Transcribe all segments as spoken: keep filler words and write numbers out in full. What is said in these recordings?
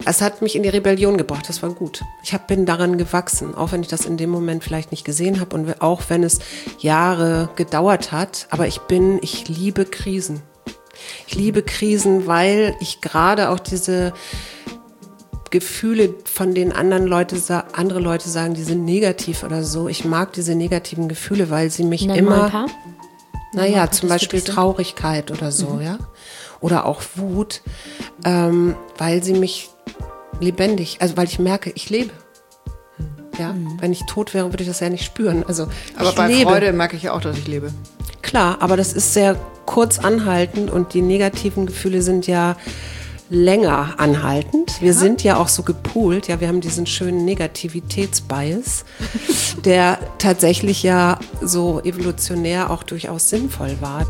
es hat mich in die Rebellion gebracht, das war gut. Ich hab, bin daran gewachsen, auch wenn ich das in dem Moment vielleicht nicht gesehen habe und auch wenn es Jahre gedauert hat. Aber ich bin, ich liebe Krisen. Ich liebe Krisen, weil ich gerade auch diese Gefühle, von denen anderen Leute, andere Leute sagen, die sind negativ oder so. Ich mag diese negativen Gefühle, weil sie mich Nenn immer, mal ein paar. naja, zum Beispiel Traurigkeit oder so, mhm. ja, oder auch Wut, ähm, weil sie mich lebendig, also weil ich merke, ich lebe. Ja, mhm. wenn ich tot wäre, würde ich das ja nicht spüren. Also, aber bei lebe. Freude merke ich ja auch, dass ich lebe. Klar, aber das ist sehr kurz anhaltend und die negativen Gefühle sind ja länger anhaltend. Wir ja. sind ja auch so gepoolt, ja, wir haben diesen schönen Negativitätsbias, der tatsächlich ja so evolutionär auch durchaus sinnvoll war.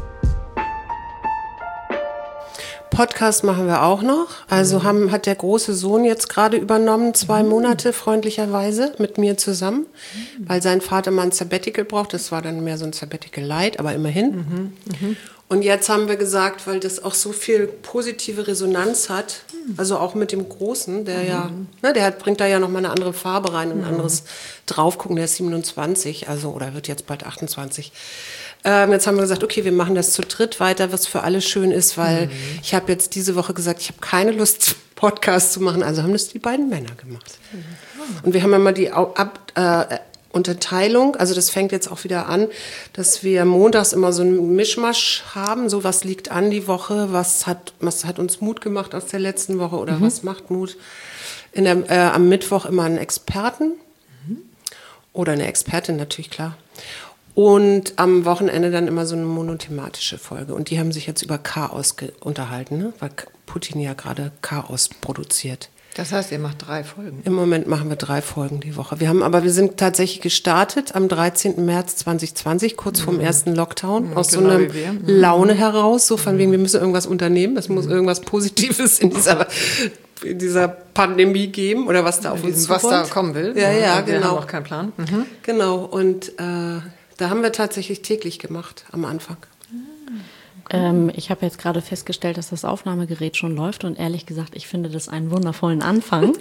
Podcast machen wir auch noch. Also haben, hat der große Sohn jetzt gerade übernommen, zwei Monate freundlicherweise mit mir zusammen, weil sein Vater mal ein Sabbatical braucht. Das war dann mehr so ein Sabbatical Light, aber immerhin. Mhm. Mhm. Und jetzt haben wir gesagt, weil das auch so viel positive Resonanz hat, also auch mit dem Großen, der mhm. ja, ne, der hat, bringt da ja nochmal eine andere Farbe rein, ein mhm. anderes Draufgucken, der ist siebenundzwanzig, also oder wird jetzt bald achtundzwanzig. Ähm, jetzt haben wir gesagt, okay, wir machen das zu dritt weiter, was für alle schön ist, weil mhm. ich habe jetzt diese Woche gesagt, ich habe keine Lust, Podcast zu machen, also haben das die beiden Männer gemacht. Mhm. Und wir haben immer die Ab, äh, Unterteilung, also das fängt jetzt auch wieder an, dass wir montags immer so einen Mischmasch haben, so was liegt an die Woche, was hat, was hat uns Mut gemacht aus der letzten Woche oder mhm. was macht Mut. In der, äh, am Mittwoch immer einen Experten mhm. oder eine Expertin natürlich, klar. Und am Wochenende dann immer so eine monothematische Folge. Und die haben sich jetzt über Chaos ge- unterhalten, ne? Weil Putin ja gerade Chaos produziert. Das heißt, ihr macht drei Folgen? Im Moment machen wir drei Folgen die Woche. Wir haben, aber wir sind tatsächlich gestartet am dreizehnten März zweitausendzwanzig, kurz mhm. vorm ersten Lockdown, mhm, aus genau so einer mhm. Laune heraus, so von wegen, wir müssen irgendwas unternehmen, es mhm. muss irgendwas Positives in dieser, in dieser Pandemie geben oder was da auf uns zukommt. Was da kommen will. Ja, ja, ja, genau. Wir haben auch keinen Plan. Mhm. Genau, und äh, da haben wir tatsächlich täglich gemacht am Anfang. Ähm, ich habe jetzt gerade festgestellt, dass das Aufnahmegerät schon läuft und ehrlich gesagt, ich finde das einen wundervollen Anfang.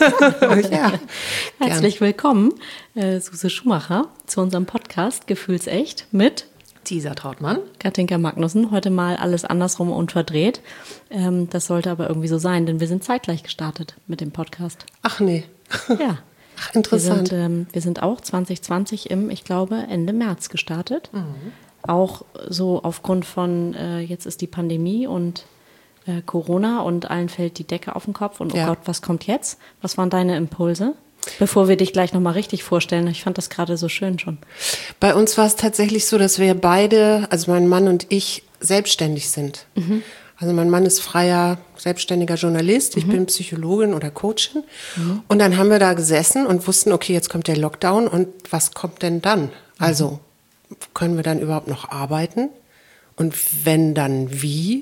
Ja, herzlich willkommen, äh, Suse Schumacher, zu unserem Podcast Gefühlsecht mit Tisa Trautmann, Katinka Magnussen. Heute mal alles andersrum und verdreht. Ähm, das sollte aber irgendwie so sein, denn wir sind zeitgleich gestartet mit dem Podcast. Ach nee. Ja. Ach, interessant. Wir sind, ähm, wir sind auch zwanzig zwanzig im, ich glaube, Ende März gestartet. Mhm. Auch so aufgrund von, äh, jetzt ist die Pandemie und äh, Corona und allen fällt die Decke auf den Kopf und oh ja. Gott, was kommt jetzt? Was waren deine Impulse? Bevor wir dich gleich nochmal richtig vorstellen, ich fand das gerade so schön schon. Bei uns war es tatsächlich so, dass wir beide, also mein Mann und ich, selbstständig sind. Mhm. Also mein Mann ist freier, selbstständiger Journalist, ich mhm. bin Psychologin oder Coachin. Mhm. Und dann haben wir da gesessen und wussten, okay, jetzt kommt der Lockdown und was kommt denn dann? Mhm. Also können wir dann überhaupt noch arbeiten? Und wenn, dann wie?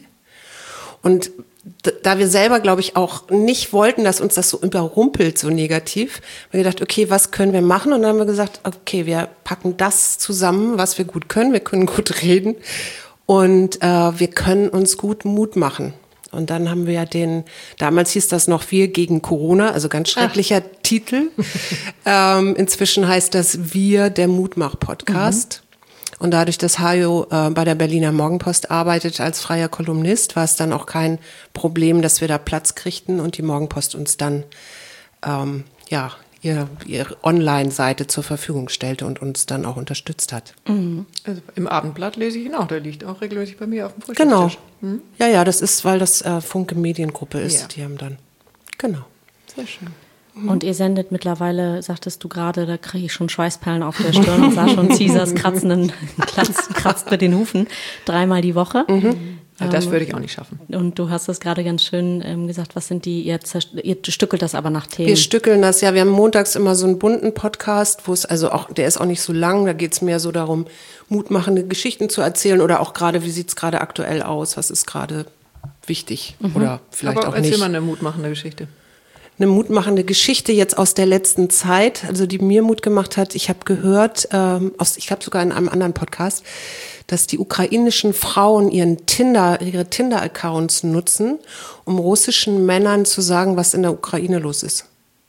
Und d- da wir selber, glaube ich, auch nicht wollten, dass uns das so überrumpelt, so negativ, haben wir gedacht, okay, was können wir machen? Und dann haben wir gesagt, okay, wir packen das zusammen, was wir gut können. Wir können gut reden und äh, wir können uns gut Mut machen. Und dann haben wir ja den, damals hieß das noch Wir gegen Corona, also ganz schrecklicher Ach. Titel. ähm, inzwischen heißt das Wir, der Mutmach-Podcast. Mhm. Und dadurch, dass Hajo äh, bei der Berliner Morgenpost arbeitet als freier Kolumnist, war es dann auch kein Problem, dass wir da Platz kriegten und die Morgenpost uns dann ähm, ja ihr, ihre Online-Seite zur Verfügung stellte und uns dann auch unterstützt hat. Mhm. Also im Abendblatt lese ich ihn auch, der liegt auch regelmäßig bei mir auf dem Frühstückstisch. Genau. Mhm. Ja, ja, das ist, weil das äh, Funke Mediengruppe ist. Ja. Die haben dann, genau. Sehr schön. Und ihr sendet mittlerweile, sagtest du gerade, da kriege ich schon Schweißperlen auf der Stirn und sah schon Caesars kratzenden, kratzt, kratzt mit den Hufen, dreimal die Woche. Mhm. Ja, das würde ich auch nicht schaffen. Und du hast das gerade ganz schön ähm, gesagt, was sind die, ihr, ihr stückelt das aber nach Themen. Wir stückeln das, ja, wir haben montags immer so einen bunten Podcast, wo es also auch, der ist auch nicht so lang, da geht es mehr so darum, mutmachende Geschichten zu erzählen oder auch gerade, wie sieht es gerade aktuell aus, was ist gerade wichtig mhm. oder vielleicht aber auch erzähl nicht. mal eine mutmachende Geschichte. eine mutmachende Geschichte jetzt aus der letzten Zeit, also die mir Mut gemacht hat. Ich habe gehört, ähm, aus, ich habe sogar in einem anderen Podcast, dass die ukrainischen Frauen ihren Tinder, ihre Tinder-Accounts nutzen, um russischen Männern zu sagen, was in der Ukraine los ist.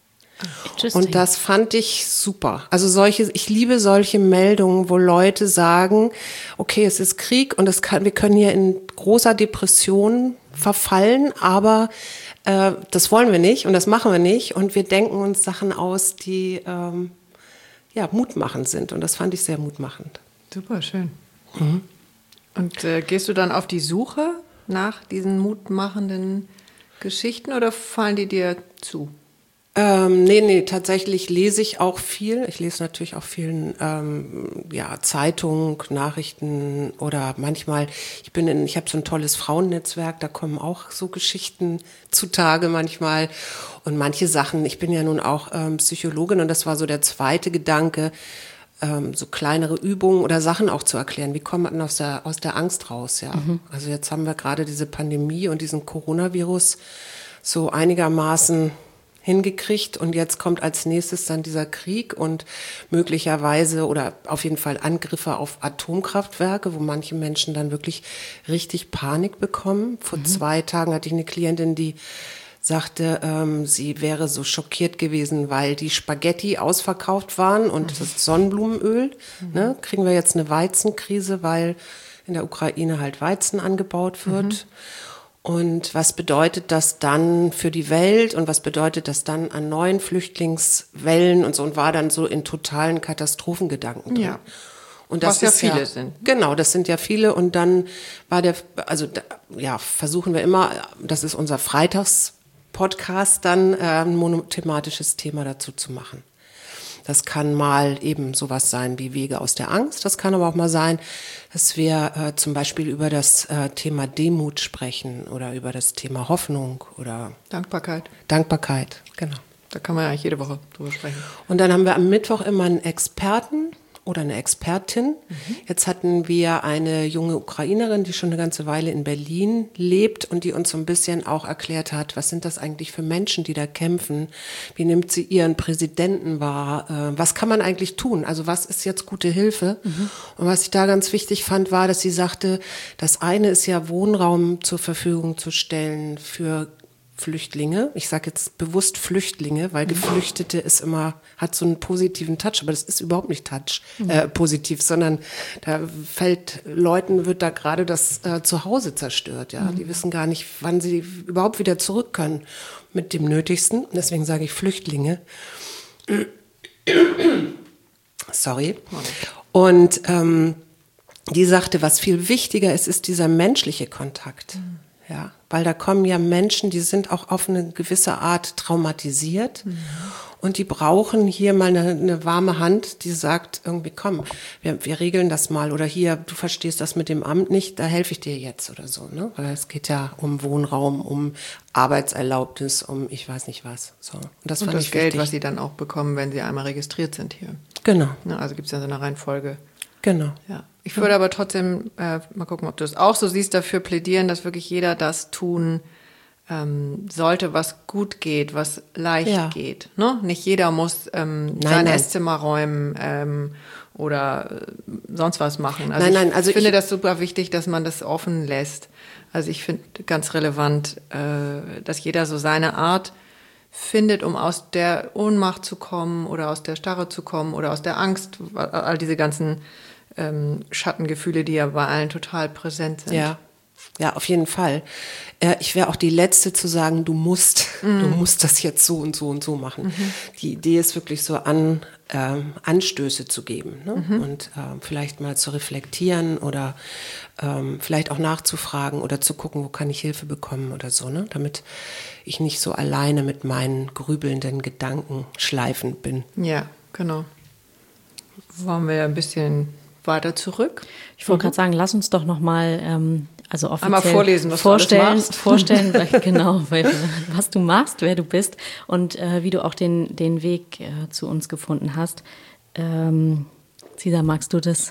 Und das fand ich super. Also solche, ich liebe solche Meldungen, wo Leute sagen, okay, es ist Krieg und es kann, wir können hier in großer Depression verfallen, aber äh, das wollen wir nicht und das machen wir nicht und wir denken uns Sachen aus, die ähm, ja mutmachend sind und das fand ich sehr mutmachend. Super, schön. Mhm. Und äh, gehst du dann auf die Suche nach diesen mutmachenden Geschichten oder fallen die dir zu? Ähm, nee, nee, tatsächlich lese ich auch viel. Ich lese natürlich auch viel ähm, ja, Zeitung, Nachrichten oder manchmal, ich bin in, ich habe so ein tolles Frauennetzwerk, da kommen auch so Geschichten zutage manchmal und manche Sachen, ich bin ja nun auch ähm, Psychologin und das war so der zweite Gedanke, ähm, so kleinere Übungen oder Sachen auch zu erklären. Wie kommt man aus der, aus der Angst raus, ja? Mhm. Also jetzt haben wir gerade diese Pandemie und diesen Coronavirus so einigermaßen hingekriegt und jetzt kommt als nächstes dann dieser Krieg und möglicherweise oder auf jeden Fall Angriffe auf Atomkraftwerke, wo manche Menschen dann wirklich richtig Panik bekommen. Vor mhm. zwei Tagen hatte ich eine Klientin, die sagte, ähm, sie wäre so schockiert gewesen, weil die Spaghetti ausverkauft waren und mhm. das Sonnenblumenöl. Mhm. Ne, kriegen wir jetzt eine Weizenkrise, weil in der Ukraine halt Weizen angebaut wird. Mhm. Und was bedeutet das dann für die Welt und was bedeutet das dann an neuen Flüchtlingswellen und so und war dann so in totalen Katastrophengedanken drin. Ja. Und das was ja ist viele ja, sind. Genau, das sind ja viele und dann war der, also ja, versuchen wir immer, das ist unser Freitags-Podcast, dann äh, ein monothematisches Thema dazu zu machen. Das kann mal eben sowas sein wie Wege aus der Angst. Das kann aber auch mal sein, dass wir äh, zum Beispiel über das äh, Thema Demut sprechen oder über das Thema Hoffnung oder Dankbarkeit. Dankbarkeit, genau. Da kann man ja eigentlich jede Woche drüber sprechen. Und dann haben wir am Mittwoch immer einen Experten oder eine Expertin. Mhm. Jetzt hatten wir eine junge Ukrainerin, die schon eine ganze Weile in Berlin lebt und die uns so ein bisschen auch erklärt hat, was sind das eigentlich für Menschen, die da kämpfen? Wie nimmt sie ihren Präsidenten wahr? Äh, was kann man eigentlich tun? Also was ist jetzt gute Hilfe? Mhm. Und was ich da ganz wichtig fand, war, dass sie sagte, das eine ist ja Wohnraum zur Verfügung zu stellen für Flüchtlinge. Ich sage jetzt bewusst Flüchtlinge, weil Geflüchtete ist immer, hat so einen positiven Touch, aber das ist überhaupt nicht Touch, äh, positiv, sondern da fällt Leuten, wird da gerade das äh, Zuhause zerstört, ja. Mhm. Die wissen gar nicht, wann sie überhaupt wieder zurück können mit dem Nötigsten. Deswegen sage ich Flüchtlinge. Sorry. Und ähm, die sagte, was viel wichtiger ist, ist dieser menschliche Kontakt. Mhm. Ja, weil da kommen ja Menschen, die sind auch auf eine gewisse Art traumatisiert mhm. und die brauchen hier mal eine, eine warme Hand, die sagt irgendwie, komm, wir, wir regeln das mal oder hier, du verstehst das mit dem Amt nicht, da helfe ich dir jetzt oder so, ne? Weil es geht ja um Wohnraum, um Arbeitserlaubnis, um ich weiß nicht was. So. Und das, und fand das ich Geld, wichtig. was sie dann auch bekommen, wenn sie einmal registriert sind hier. Genau. Ja, also gibt es ja so eine Reihenfolge. Genau. Ja. Ich würde aber trotzdem, äh, mal gucken, ob du es auch so siehst, dafür plädieren, dass wirklich jeder das tun ähm, sollte, was gut geht, was leicht ja. geht. Ne? Nicht jeder muss ähm, nein, sein nein. Esszimmer räumen ähm, oder äh, sonst was machen. Also nein, ich nein, also finde ich, das super wichtig, dass man das offen lässt. Also ich finde ganz relevant, äh, dass jeder so seine Art findet, um aus der Ohnmacht zu kommen oder aus der Starre zu kommen oder aus der Angst, all diese ganzen ähm, Schattengefühle, die ja bei allen total präsent sind. Ja, ja, auf jeden Fall. Äh, ich wäre auch die Letzte zu sagen, du musst, mm. du musst das jetzt so und so und so machen. Mhm. Die Idee ist wirklich so an ähm, Anstöße zu geben, ne? Mhm. Und ähm, vielleicht mal zu reflektieren oder ähm, vielleicht auch nachzufragen oder zu gucken, wo kann ich Hilfe bekommen oder so, ne? Damit ich nicht so alleine mit meinen grübelnden Gedanken schleifend bin. Ja, genau. Wollen wir ein bisschen weiter zurück? Ich wollte mhm. gerade sagen, lass uns doch noch mal ähm, also offiziell einmal vorlesen, was vorstellen, du alles machst. vorstellen, weil, genau, weil, was du machst, wer du bist und äh, wie du auch den, den Weg äh, zu uns gefunden hast. Ähm, Cesar, magst du das?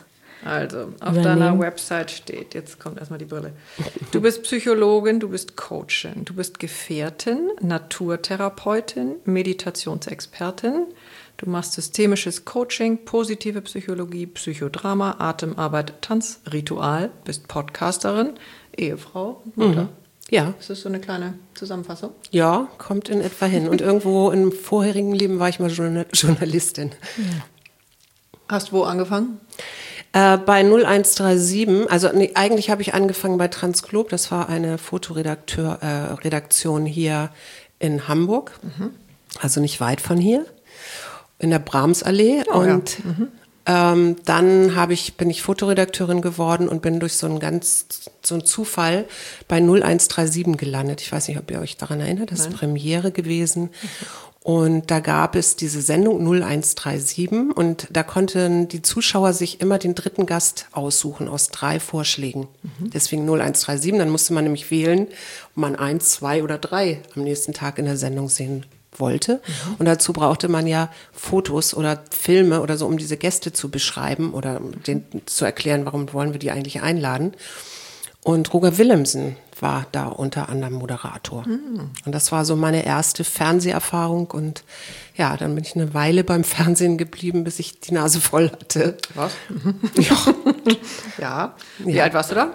Also, auf Übernehmen. deiner Website steht, jetzt kommt erstmal die Brille. Du bist Psychologin, du bist Coachin, du bist Gefährtin, Naturtherapeutin, Meditationsexpertin. Du machst systemisches Coaching, positive Psychologie, Psychodrama, Atemarbeit, Tanz, Ritual, bist Podcasterin, Ehefrau, Mutter. Mhm. Ja. Ist das so eine kleine Zusammenfassung? Ja, kommt in etwa hin. Und irgendwo im vorherigen Leben war ich mal Journal- Journalistin. Ja. Hast wo angefangen? Äh, bei null eins drei sieben, also nee, eigentlich habe ich angefangen bei Transglob, das war eine Fotoredakteur, äh, Redaktion hier in Hamburg, mhm. also nicht weit von hier, in der Brahmsallee. Oh, und ja. mhm. ähm, dann habe ich, bin ich Fotoredakteurin geworden und bin durch so einen ganz, so einen Zufall bei null eins drei sieben gelandet. Ich weiß nicht, ob ihr euch daran erinnert, das Nein. ist Premiere gewesen. Mhm. Und da gab es diese Sendung null eins drei sieben und da konnten die Zuschauer sich immer den dritten Gast aussuchen aus drei Vorschlägen. Mhm. Deswegen null eins drei sieben, dann musste man nämlich wählen, ob man eins, zwei oder drei am nächsten Tag in der Sendung sehen wollte. Mhm. Und dazu brauchte man ja Fotos oder Filme oder so, um diese Gäste zu beschreiben oder denen zu erklären, warum wollen wir die eigentlich einladen. Und Roger Willemsen war da unter anderem Moderator. Mhm. Und das war so meine erste Fernseherfahrung. Und ja, dann bin ich eine Weile beim Fernsehen geblieben, bis ich die Nase voll hatte. Was? Ja. ja. Wie Ja. alt warst du da?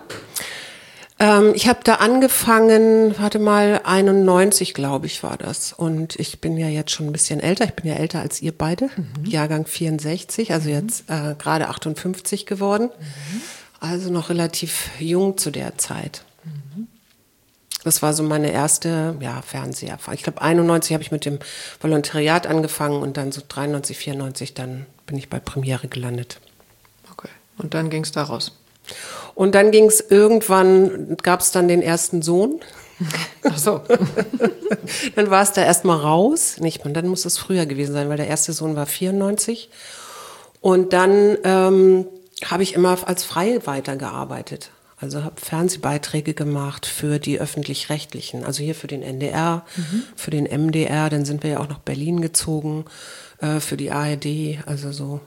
Ähm, ich habe da angefangen, warte mal, einundneunzig, glaube ich, war das. Und ich bin ja jetzt schon ein bisschen älter. Ich bin ja älter als ihr beide. Mhm. Jahrgang vierundsechzig, also jetzt äh, gerade achtundfünfzig geworden. Mhm. Also noch relativ jung zu der Zeit. Mhm. Das war so meine erste ja, Fernseherfahrung. Ich glaube, einundneunzig habe ich mit dem Volontariat angefangen und dann so dreiundneunzig, vierundneunzig, dann bin ich bei Premiere gelandet. Okay, und dann ging es da raus? Und dann ging es irgendwann, gab es dann den ersten Sohn. Ach so. Dann war es da erstmal raus. Nicht, dann muss es früher gewesen sein, weil der erste Sohn war vierundneunzig. Und dann ähm, habe ich immer als Freie weitergearbeitet. Also habe Fernsehbeiträge gemacht für die Öffentlich-Rechtlichen. Also hier für den N D R, mhm. für den M D R. Dann sind wir ja auch nach Berlin gezogen, äh, für die A R D, also so.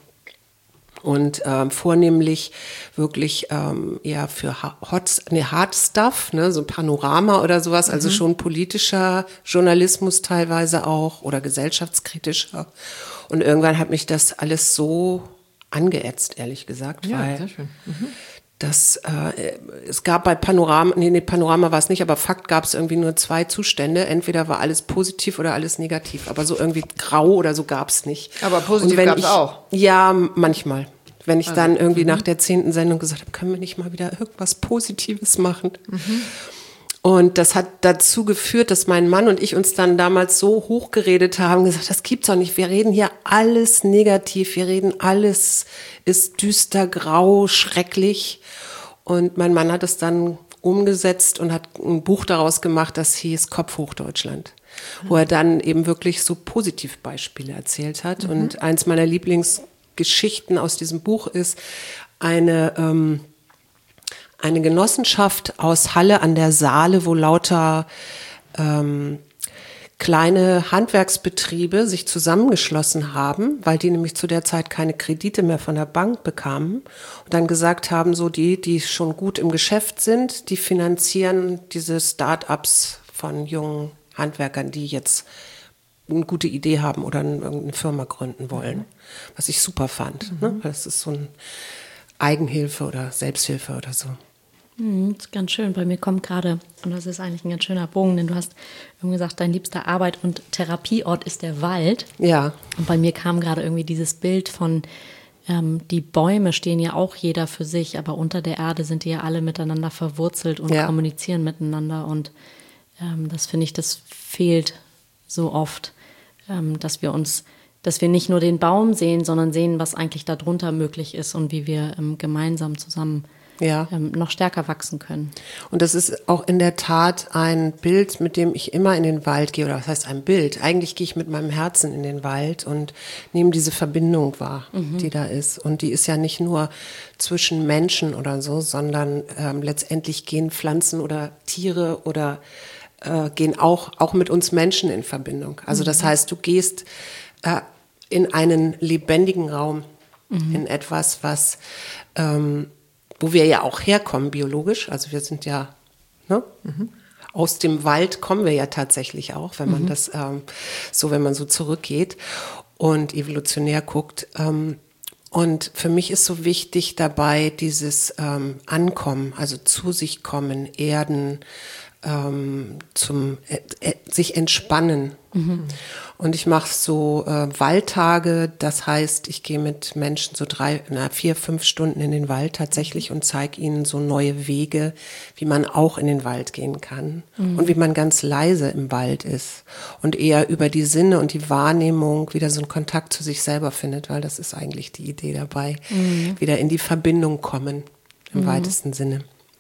Und ähm, vornehmlich wirklich ähm, eher für Hot, nee, Hard Stuff, ne, so Panorama oder sowas, also mhm. schon politischer Journalismus teilweise auch oder gesellschaftskritischer. Und irgendwann hat mich das alles so angeätzt, ehrlich gesagt, ja, weil sehr schön. Mhm. das, äh, es gab bei Panorama, nee, nee, Panorama war es nicht, aber Fakt gab es irgendwie nur zwei Zustände. Entweder war alles positiv oder alles negativ, aber so irgendwie grau oder so gab es nicht. Aber positiv gab es auch? Ja, manchmal. Wenn ich also, dann irgendwie m- nach der zehnten Sendung gesagt habe, können wir nicht mal wieder irgendwas Positives machen? Mhm. Und das hat dazu geführt, dass mein Mann und ich uns dann damals so hochgeredet haben, gesagt, das gibt's doch nicht. Wir reden hier alles negativ. Wir reden alles ist düster, grau, schrecklich. Und mein Mann hat es dann umgesetzt und hat ein Buch daraus gemacht, das hieß Kopf hoch Deutschland, mhm. wo er dann eben wirklich so Positivbeispiele erzählt hat. Mhm. Und eins meiner Lieblingsgeschichten aus diesem Buch ist eine ähm, eine Genossenschaft aus Halle an der Saale, wo lauter ähm, kleine Handwerksbetriebe sich zusammengeschlossen haben, weil die nämlich zu der Zeit keine Kredite mehr von der Bank bekamen und dann gesagt haben, so die, die schon gut im Geschäft sind, die finanzieren diese Start-ups von jungen Handwerkern, die jetzt eine gute Idee haben oder eine Firma gründen wollen, was ich super fand. Mhm. Ne? Das ist so ein Eigenhilfe oder Selbsthilfe oder so. Mhm, das ist ganz schön. Bei mir kommt gerade, und das ist eigentlich ein ganz schöner Bogen, denn du hast irgendwie gesagt, dein liebster Arbeit- und Therapieort ist der Wald. Ja. Und bei mir kam gerade irgendwie dieses Bild von, ähm, die Bäume stehen ja auch jeder für sich, aber unter der Erde sind die ja alle miteinander verwurzelt und ja. kommunizieren miteinander. Und ähm, das finde ich, das fehlt so oft, ähm, dass wir uns, dass wir nicht nur den Baum sehen, sondern sehen, was eigentlich darunter möglich ist und wie wir ähm, gemeinsam zusammen ja. ähm, noch stärker wachsen können. Und das ist auch in der Tat ein Bild, mit dem ich immer in den Wald gehe, oder was heißt ein Bild? Eigentlich gehe ich mit meinem Herzen in den Wald und nehme diese Verbindung wahr, mhm. die da ist. Und die ist ja nicht nur zwischen Menschen oder so, sondern ähm, letztendlich gehen Pflanzen oder Tiere oder äh, gehen auch, auch mit uns Menschen in Verbindung. Also das heißt, du gehst äh, in einen lebendigen Raum. mhm. in etwas, was, ähm, wo wir ja auch herkommen biologisch. Also wir sind ja, ne? Mhm. Aus dem Wald kommen wir ja tatsächlich auch, wenn man mhm. das ähm, so, wenn man so zurückgeht und evolutionär guckt. Ähm, und für mich ist so wichtig dabei dieses ähm, Ankommen, also zu sich kommen, erden, ähm, zum äh, äh, sich entspannen. Mhm. Und ich mache so äh, Waldtage, das heißt, ich gehe mit Menschen so drei, na, vier, fünf Stunden in den Wald tatsächlich und zeige ihnen so neue Wege, wie man auch in den Wald gehen kann mhm. und wie man ganz leise im Wald ist und eher über die Sinne und die Wahrnehmung wieder so einen Kontakt zu sich selber findet, weil das ist eigentlich die Idee dabei, mhm. wieder in die Verbindung kommen, im mhm. weitesten Sinne.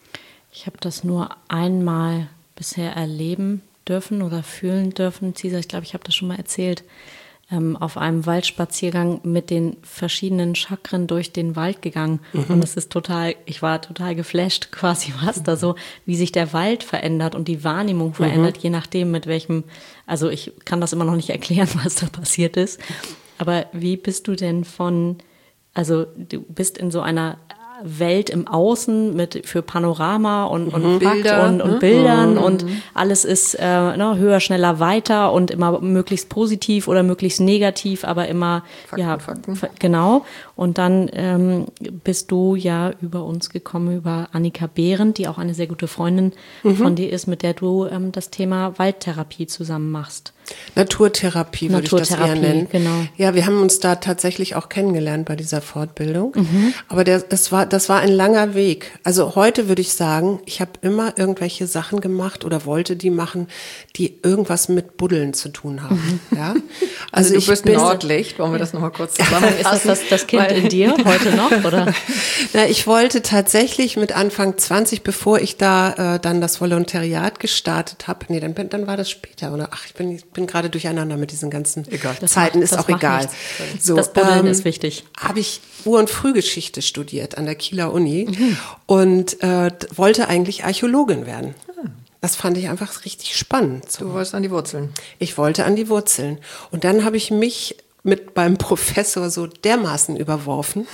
Ich habe das nur einmal bisher erleben dürfen oder fühlen dürfen. Cesar, ich glaube, ich habe das schon mal erzählt, ähm, auf einem Waldspaziergang mit den verschiedenen Chakren durch den Wald gegangen. Mhm. Und es ist total, ich war total geflasht quasi, was da so, wie sich der Wald verändert und die Wahrnehmung verändert, mhm. je nachdem mit welchem, also ich kann das immer noch nicht erklären, was da passiert ist. Aber wie bist du denn von, also du bist in so einer Welt im Außen mit für Panorama und, und mhm. Bilder, und, und ne? Bildern mhm. und alles ist äh, ne, höher, schneller, weiter und immer möglichst positiv oder möglichst negativ, aber immer Fakten, ja Fakten. F- genau. Und dann ähm, bist du ja über uns gekommen, über Annika Behrendt, die auch eine sehr gute Freundin mhm. von dir ist, mit der du ähm, das Thema Waldtherapie zusammen machst. Naturtherapie würde ich das eher nennen. Genau. Ja, wir haben uns da tatsächlich auch kennengelernt bei dieser Fortbildung. Mhm. Aber der, das war, das war ein langer Weg. Also heute würde ich sagen, ich habe immer irgendwelche Sachen gemacht oder wollte die machen, die irgendwas mit Buddeln zu tun haben. Mhm. Ja? Also, also du ich bist bin, Nordlicht, wollen wir das nochmal kurz zusammenfassen? Ist das, das das Kind in dir heute noch, oder? Na, ich wollte tatsächlich mit Anfang zwanzig, bevor ich da äh, dann das Volontariat gestartet habe, nee, dann, dann war das später, oder? Ach, ich bin, ich bin gerade durcheinander mit diesen ganzen egal. Zeiten, macht, ist auch egal. So, das Buddeln ähm, ist wichtig. Habe ich Ur- und Frühgeschichte studiert an der Kieler Uni mhm. und äh, wollte eigentlich Archäologin werden. Ah. Das fand ich einfach richtig spannend. So. Du wolltest an die Wurzeln. Ich wollte an die Wurzeln. Und dann habe ich mich mit beim Professor so dermaßen überworfen,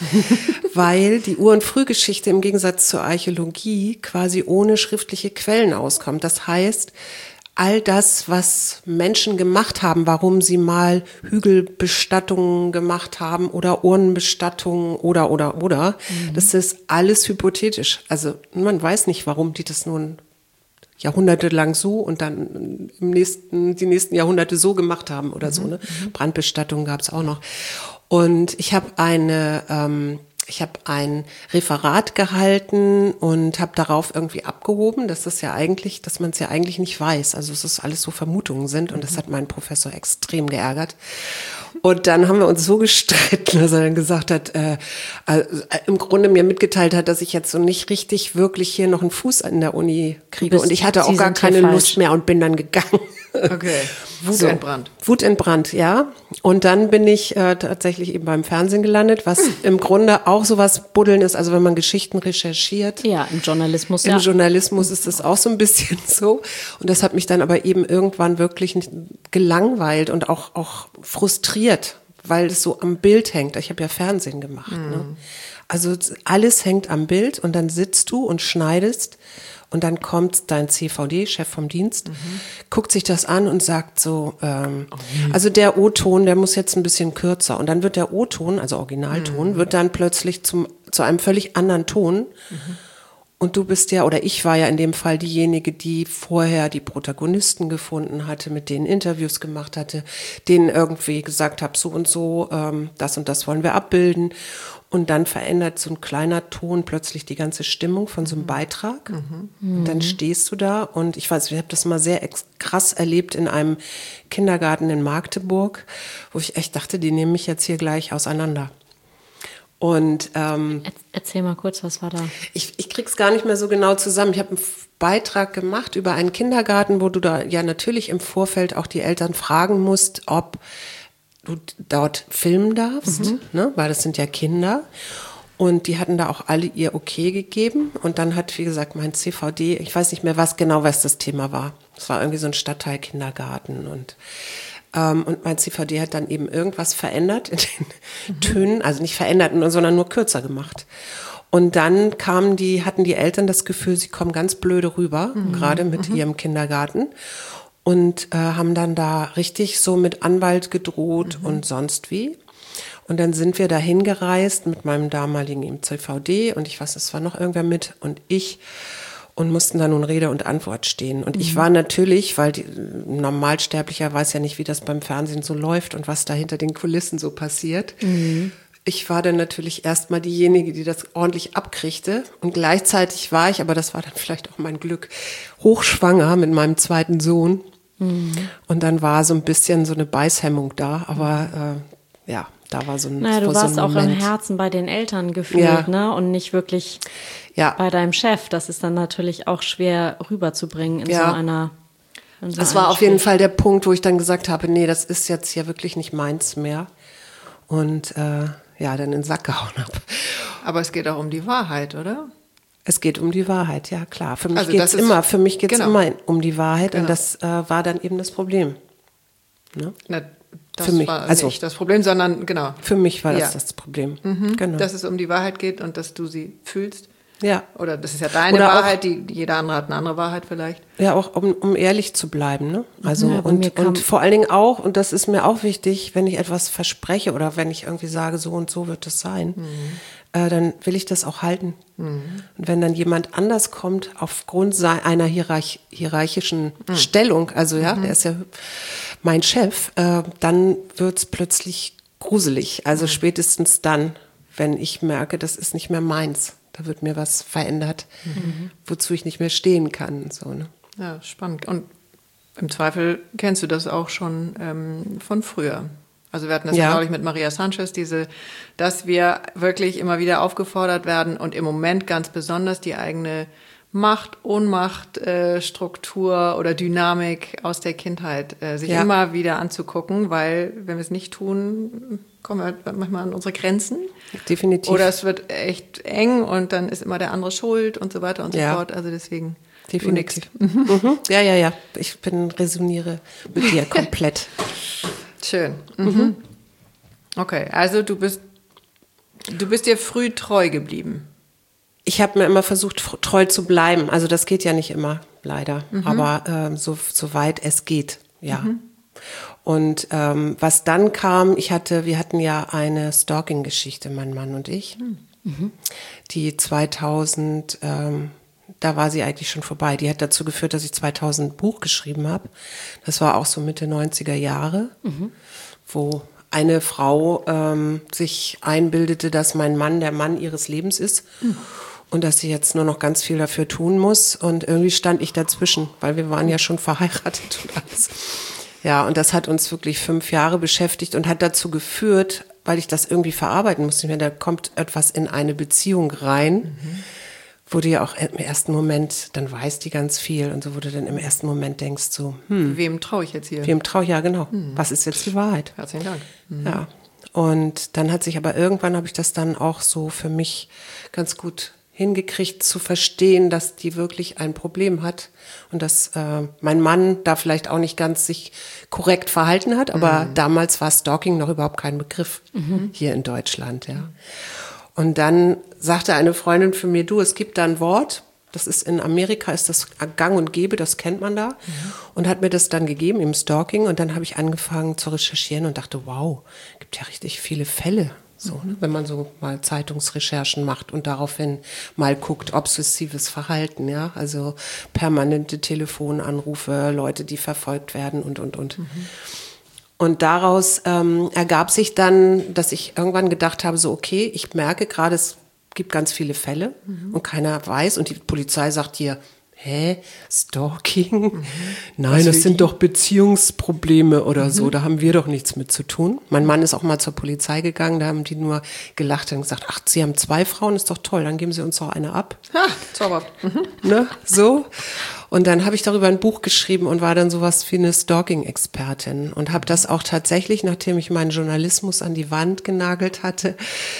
weil die Ur- und Frühgeschichte im Gegensatz zur Archäologie quasi ohne schriftliche Quellen auskommt. Das heißt, all das, was Menschen gemacht haben, warum sie mal Hügelbestattungen gemacht haben oder Urnenbestattungen oder, oder, oder, mhm. das ist alles hypothetisch. Also man weiß nicht, warum die das nun jahrhundertelang so und dann im nächsten, die nächsten Jahrhunderte so gemacht haben oder mhm. so. Ne? Brandbestattungen gab es auch noch. Und ich habe eine... Ähm, Ich habe ein Referat gehalten und habe darauf irgendwie abgehoben, dass das ja eigentlich, dass man es ja eigentlich nicht weiß. Also dass es alles so Vermutungen sind und das hat meinen Professor extrem geärgert. Und dann haben wir uns so gestritten, dass er dann gesagt hat, äh, äh, im Grunde mir mitgeteilt hat, dass ich jetzt so nicht richtig wirklich hier noch einen Fuß an der Uni kriege. Und ich hatte auch gar keine Lust mehr und bin dann gegangen. Okay, Wut entbrannt. Wut entbrannt, ja. Und dann bin ich äh, tatsächlich eben beim Fernsehen gelandet, was im Grunde auch sowas Buddeln ist, also wenn man Geschichten recherchiert. Ja, im Journalismus, Im ja. Journalismus ist das auch so ein bisschen so. Und das hat mich dann aber eben irgendwann wirklich gelangweilt und auch, auch frustriert, weil es so am Bild hängt. Ich habe ja Fernsehen gemacht. Mhm. Ne? Also alles hängt am Bild und dann sitzt du und schneidest. Und dann kommt dein C V D, Chef vom Dienst, mhm. guckt sich das an und sagt so, ähm, oh, also der O-Ton, der muss jetzt ein bisschen kürzer. Und dann wird der O-Ton, also Originalton, mhm. wird dann plötzlich zum, zu einem völlig anderen Ton. Mhm. Und du bist ja, oder ich war ja in dem Fall diejenige, die vorher die Protagonisten gefunden hatte, mit denen Interviews gemacht hatte, denen irgendwie gesagt habe, so und so, ähm, das und das wollen wir abbilden. Und dann verändert so ein kleiner Ton plötzlich die ganze Stimmung von so einem Beitrag. Mhm. Und dann stehst du da und ich weiß, ich habe das mal sehr ex- krass erlebt in einem Kindergarten in Magdeburg, wo ich echt dachte, die nehmen mich jetzt hier gleich auseinander. Und ähm, erzähl mal kurz, was war da? Ich, ich krieg's gar nicht mehr so genau zusammen. Ich habe einen Beitrag gemacht über einen Kindergarten, wo du da ja natürlich im Vorfeld auch die Eltern fragen musst, ob du dort filmen darfst, mhm. ne? Weil das sind ja Kinder. Und die hatten da auch alle ihr Okay gegeben. Und dann hat, wie gesagt, mein C V D, ich weiß nicht mehr, was genau was das Thema war. Es war irgendwie so ein Stadtteil Kindergarten und Ähm, und mein C V D hat dann eben irgendwas verändert in den mhm. Tönen, also nicht verändert, sondern nur kürzer gemacht. Und dann kamen die, hatten die Eltern das Gefühl, sie kommen ganz blöde rüber, mhm. gerade mit mhm. ihrem Kindergarten. Und äh, haben dann da richtig so mit Anwalt gedroht mhm. und sonst wie. Und dann sind wir da hingereist mit meinem damaligen C V D und ich weiß, es war noch irgendwer mit und ich und mussten da nun Rede und Antwort stehen. Und mhm. ich war natürlich, weil die, ein Normalsterblicher weiß ja nicht, wie das beim Fernsehen so läuft und was da hinter den Kulissen so passiert. Mhm. Ich war dann natürlich erstmal diejenige, die das ordentlich abkriegte. Und gleichzeitig war ich, aber das war dann vielleicht auch mein Glück, hochschwanger mit meinem zweiten Sohn. Mhm. Und dann war so ein bisschen so eine Beißhemmung da. Aber äh, ja, da war so ein Naja, du warst so ein auch im Herzen bei den Eltern gefühlt, ja. ne? Und nicht wirklich ja. bei deinem Chef. Das ist dann natürlich auch schwer rüberzubringen in ja. so einer... In so das war auf jeden Fall der Punkt, wo ich dann gesagt habe, nee, das ist jetzt hier wirklich nicht meins mehr. Und äh, ja, dann in den Sack gehauen habe. Aber es geht auch um die Wahrheit, oder? Es geht um die Wahrheit, ja klar. Für mich also geht's immer, für mich geht's genau. immer um die Wahrheit genau. und das äh, war dann eben das Problem. Ne? Na, das für mich, war also nicht das Problem, sondern genau. Für mich war das ja. das Problem. Mhm. Genau. Dass es um die Wahrheit geht und dass du sie fühlst. Ja. Oder das ist ja deine Oder Wahrheit, die jeder andere hat eine andere Wahrheit vielleicht. Ja, auch um, um ehrlich zu bleiben, ne? Also ja, und, und vor allen Dingen auch, und das ist mir auch wichtig, wenn ich etwas verspreche oder wenn ich irgendwie sage, so und so wird es sein, mhm. äh, dann will ich das auch halten. Mhm. Und wenn dann jemand anders kommt, aufgrund einer hierarch- hierarchischen mhm. Stellung, also ja, mhm. der ist ja mein Chef, äh, dann wird's plötzlich gruselig. Also mhm. spätestens dann, wenn ich merke, das ist nicht mehr meins. Da wird mir was verändert, mhm. wozu ich nicht mehr stehen kann. So, ne? Ja, spannend. Und im Zweifel kennst du das auch schon ähm, von früher. Also wir hatten das ja neulich mit Maria Sanchez, diese, dass wir wirklich immer wieder aufgefordert werden und im Moment ganz besonders die eigene Macht, Ohnmacht, äh, Struktur oder Dynamik aus der Kindheit äh, sich ja. immer wieder anzugucken, weil wenn wir es nicht tun, kommen wir manchmal an unsere Grenzen. Definitiv. Oder es wird echt eng und dann ist immer der andere schuld und so weiter und so ja. fort. Also deswegen definitiv. Mhm. Ja, ja, ja. Ich bin resoniere mit dir komplett. Schön. Mhm. Okay, also du bist du bist dir früh treu geblieben. Ich habe mir immer versucht, treu zu bleiben. Also das geht ja nicht immer, leider. Mhm. Aber ähm, so, so weit es geht, ja. Mhm. Und ähm, was dann kam, ich hatte, wir hatten ja eine Stalking-Geschichte, mein Mann und ich, mhm. die zweitausend, ähm, da war sie eigentlich schon vorbei. Die hat dazu geführt, dass ich zweitausend ein Buch geschrieben habe. Das war auch so Mitte neunziger Jahre, mhm. wo eine Frau ähm, sich einbildete, dass mein Mann der Mann ihres Lebens ist. Mhm. Und dass sie jetzt nur noch ganz viel dafür tun muss. Und irgendwie stand ich dazwischen, weil wir waren ja schon verheiratet und alles. Ja, und das hat uns wirklich fünf Jahre beschäftigt und hat dazu geführt, weil ich das irgendwie verarbeiten musste. Da kommt etwas in eine Beziehung rein, mhm. wo du ja auch im ersten Moment, dann weiß die ganz viel und so, wo du dann im ersten Moment denkst so, hm. Wem traue ich jetzt hier? Wem traue ich, ja genau. Mhm. Was ist jetzt die Wahrheit? Herzlichen Dank. Mhm. Ja, und dann hat sich aber irgendwann, habe ich das dann auch so für mich ganz gut hingekriegt zu verstehen, dass die wirklich ein Problem hat und dass äh, mein Mann da vielleicht auch nicht ganz sich korrekt verhalten hat, aber mhm. damals war Stalking noch überhaupt kein Begriff mhm. hier in Deutschland, ja. Und dann sagte eine Freundin für mir, du, es gibt da ein Wort, das ist in Amerika, ist das gang und gäbe, das kennt man da, mhm. und hat mir das dann gegeben im Stalking und dann habe ich angefangen zu recherchieren und dachte, wow, gibt ja richtig viele Fälle. So, ne? Wenn man so mal Zeitungsrecherchen macht und daraufhin mal guckt, obsessives Verhalten, ja, also permanente Telefonanrufe, Leute, die verfolgt werden und, und, und. Mhm. Und daraus ähm, ergab sich dann, dass ich irgendwann gedacht habe, so okay, ich merke gerade, es gibt ganz viele Fälle mhm. und keiner weiß und die Polizei sagt hier, hä, Stalking? Mhm. Nein, das sind die? Doch Beziehungsprobleme oder mhm. so, da haben wir doch nichts mit zu tun. Mein Mann ist auch mal zur Polizei gegangen, da haben die nur gelacht und gesagt, ach, Sie haben zwei Frauen, ist doch toll, dann geben Sie uns doch eine ab. Ha, zauberhaft. Mhm. Ne, so. Und dann habe ich darüber ein Buch geschrieben und war dann sowas wie eine Stalking-Expertin und habe das auch tatsächlich, nachdem ich meinen Journalismus an die Wand genagelt hatte,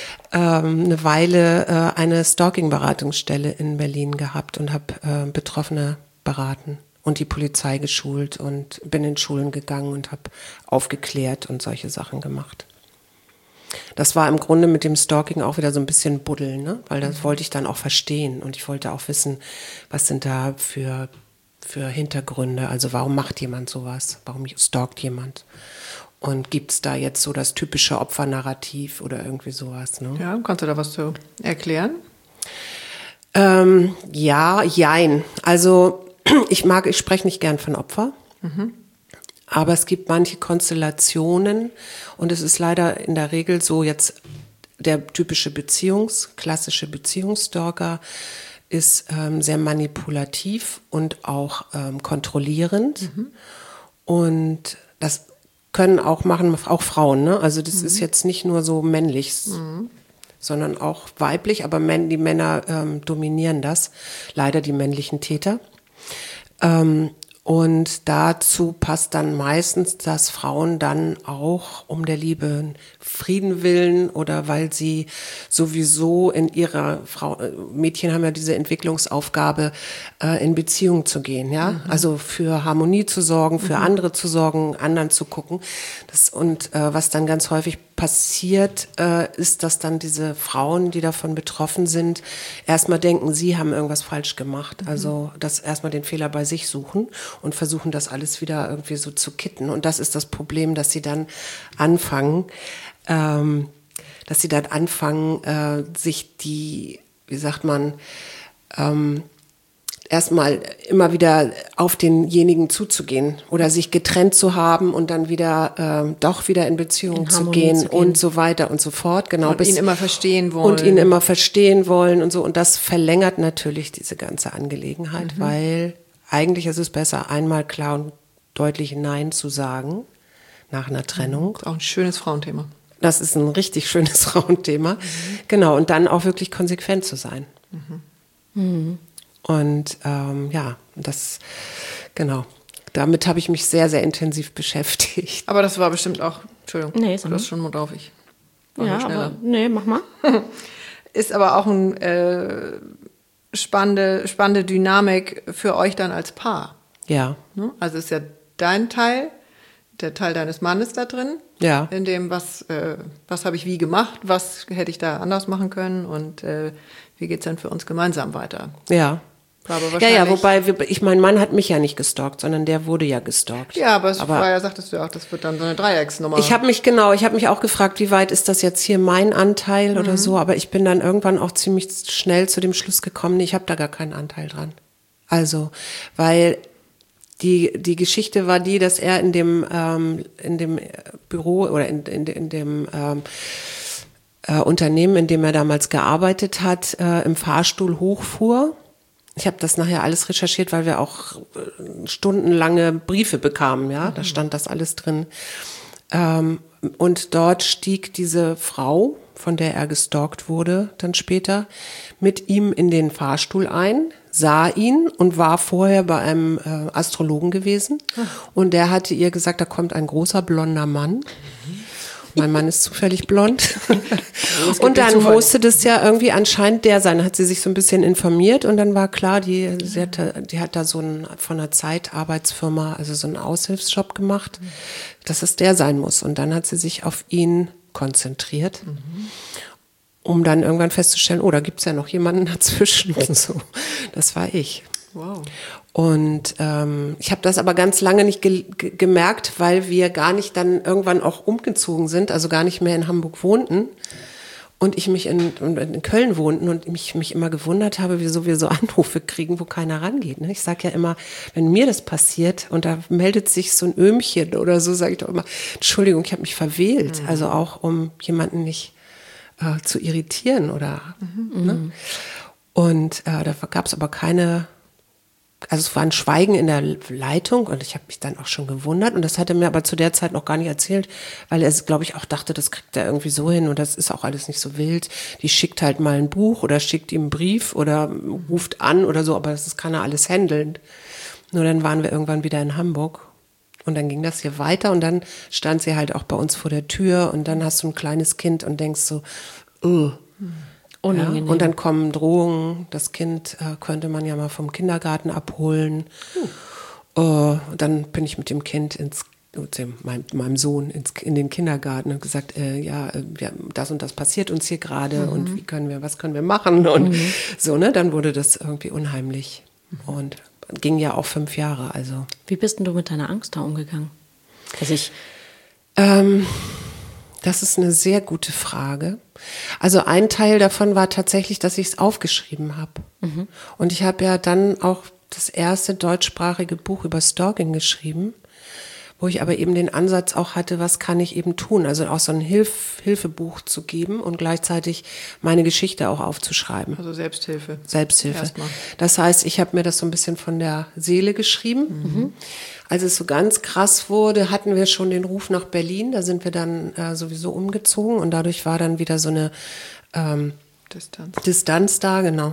eine Weile äh, eine Stalking-Beratungsstelle in Berlin gehabt und habe äh, Betroffene beraten. und die Polizei geschult und bin in Schulen gegangen und habe aufgeklärt und solche Sachen gemacht. Das war im Grunde mit dem Stalking auch wieder so ein bisschen buddeln, ne? Weil das wollte ich dann auch verstehen und ich wollte auch wissen, was sind da für, für Hintergründe, also warum macht jemand sowas, warum stalkt jemand und gibt es da jetzt so das typische Opfernarrativ oder irgendwie sowas, ne? Ja, kannst du da was zu erklären? Ähm, ja, jein. Also ich mag, ich spreche nicht gern von Opfer, mhm. aber es gibt manche Konstellationen und es ist leider in der Regel so, jetzt der typische Beziehungs-, klassische Beziehungsstalker ist ähm, sehr manipulativ und auch ähm, kontrollierend mhm. und das können auch machen, auch Frauen, ne? Also das mhm. ist jetzt nicht nur so männlich, mhm. sondern auch weiblich, aber die Männer ähm, dominieren das, leider die männlichen Täter. Ähm, und dazu passt dann meistens, dass Frauen dann auch um der Liebe Frieden willen oder weil sie sowieso in ihrer Frau, Mädchen haben ja diese Entwicklungsaufgabe, äh, in Beziehung zu gehen, ja, mhm. also für Harmonie zu sorgen, für mhm. andere zu sorgen, anderen zu gucken. Das, und äh, was dann ganz häufig passiert, äh, ist, dass dann diese Frauen, die davon betroffen sind, erstmal denken, sie haben irgendwas falsch gemacht. Mhm. Also das erstmal den Fehler bei sich suchen und versuchen, das alles wieder irgendwie so zu kitten. Und das ist das Problem, dass sie dann anfangen, ähm, dass sie dann anfangen, äh, sich die, wie sagt man, ähm, erstmal immer wieder auf denjenigen zuzugehen oder sich getrennt zu haben und dann wieder ähm, doch wieder in Beziehung in zu, gehen zu gehen und so weiter und so fort. Genau, und bis, ihn immer verstehen wollen. Und ihn immer verstehen wollen und so. Und das verlängert natürlich diese ganze Angelegenheit, mhm. weil eigentlich ist es besser, einmal klar und deutlich Nein zu sagen nach einer Trennung. Das ist auch ein schönes Frauenthema. Das ist ein richtig schönes Frauenthema. Mhm. Genau, und dann auch wirklich konsequent zu sein. Mhm. Mhm. Und ähm, ja, das, genau, damit habe ich mich sehr, sehr intensiv beschäftigt. Aber das war bestimmt auch, Entschuldigung, nee, du hast schon mal drauf, ich war ja, aber, nee, mach mal. Ist aber auch eine äh, spannende, spannende Dynamik für euch dann als Paar. Ja. Also ist ja dein Teil, der Teil deines Mannes da drin. Ja. In dem, was, äh, was habe ich wie gemacht, was hätte ich da anders machen können und äh, wie geht es dann für uns gemeinsam weiter? Ja. Aber ja, ja, wobei, wir, ich mein Mann hat mich ja nicht gestalkt, sondern der wurde ja gestalkt. Ja, aber, es aber war ja, sagtest du ja auch, das wird dann so eine Dreiecksnummer. Ich habe mich, genau, ich habe mich auch gefragt, wie weit ist das jetzt hier mein Anteil mhm. oder so, aber ich bin dann irgendwann auch ziemlich schnell zu dem Schluss gekommen, nee, ich habe da gar keinen Anteil dran. Also, weil die, die Geschichte war die, dass er in dem, ähm, in dem Büro oder in, in, in dem ähm, äh, Unternehmen, in dem er damals gearbeitet hat, äh, im Fahrstuhl hochfuhr. Ich habe das nachher alles recherchiert, weil wir auch äh, stundenlange Briefe bekamen, ja, da stand das alles drin. Ähm, und dort stieg diese Frau, von der er gestalkt wurde, dann später, mit ihm in den Fahrstuhl ein, sah ihn und war vorher bei einem äh, Astrologen gewesen. Und der hatte ihr gesagt, da kommt ein großer blonder Mann. Mein Mann ist zufällig blond. Und dann musste das ja irgendwie anscheinend der sein. Hat sie sich so ein bisschen informiert und dann war klar, die, sie hatte, die hat da so einen, von einer Zeitarbeitsfirma, also so einen Aushilfsjob gemacht, dass es der sein muss. Und dann hat sie sich auf ihn konzentriert, mhm. um dann irgendwann festzustellen, oh, da gibt's ja noch jemanden dazwischen und so. Das war ich. Wow. Und ähm, ich habe das aber ganz lange nicht ge- ge- gemerkt, weil wir gar nicht dann irgendwann auch umgezogen sind, also gar nicht mehr in Hamburg wohnten und ich mich in, in Köln wohnten und mich, mich immer gewundert habe, wieso wir so Anrufe kriegen, wo keiner rangeht. Ne? Ich sage ja immer, wenn mir das passiert und da meldet sich so ein Öhmchen oder so, sage ich doch immer, Entschuldigung, ich habe mich verwählt. Mhm. Also auch, um jemanden nicht äh, zu irritieren oder. Mhm. Ne? Und äh, da gab es aber keine. Also es war ein Schweigen in der Leitung und ich habe mich dann auch schon gewundert und das hat er mir aber zu der Zeit noch gar nicht erzählt, weil er, glaube ich, auch dachte, das kriegt er irgendwie so hin und das ist auch alles nicht so wild. Die schickt halt mal ein Buch oder schickt ihm einen Brief oder ruft an oder so, aber das kann er alles handeln. Nur dann waren wir irgendwann wieder in Hamburg und dann ging das hier weiter und dann stand sie halt auch bei uns vor der Tür und dann hast du ein kleines Kind und denkst so, oh. Unangenehm. Ja, und dann kommen Drohungen, das Kind äh, könnte man ja mal vom Kindergarten abholen. Uh. Uh, dann bin ich mit dem Kind ins Meinem, meinem Sohn ins, in den Kindergarten und gesagt, äh, ja, ja, das und das passiert uns hier gerade mhm. und wie können wir, was können wir machen und mhm. so, ne, dann wurde das irgendwie unheimlich mhm. und ging ja auch fünf Jahre, also. Wie bist denn du mit deiner Angst da umgegangen? Also ich ähm, das ist eine sehr gute Frage. Also ein Teil davon war tatsächlich, dass ich es aufgeschrieben habe mhm. und ich habe ja dann auch das erste deutschsprachige Buch über Stalking geschrieben, wo ich aber eben den Ansatz auch hatte, was kann ich eben tun? Also auch so ein Hilf- Hilfebuch zu geben und gleichzeitig meine Geschichte auch aufzuschreiben. Also Selbsthilfe. Selbsthilfe. Erstmal. Das heißt, ich habe mir das so ein bisschen von der Seele geschrieben. Mhm. Als es so ganz krass wurde, hatten wir schon den Ruf nach Berlin. Da sind wir dann äh, sowieso umgezogen und dadurch war dann wieder so eine ähm, Distanz. Distanz da, genau.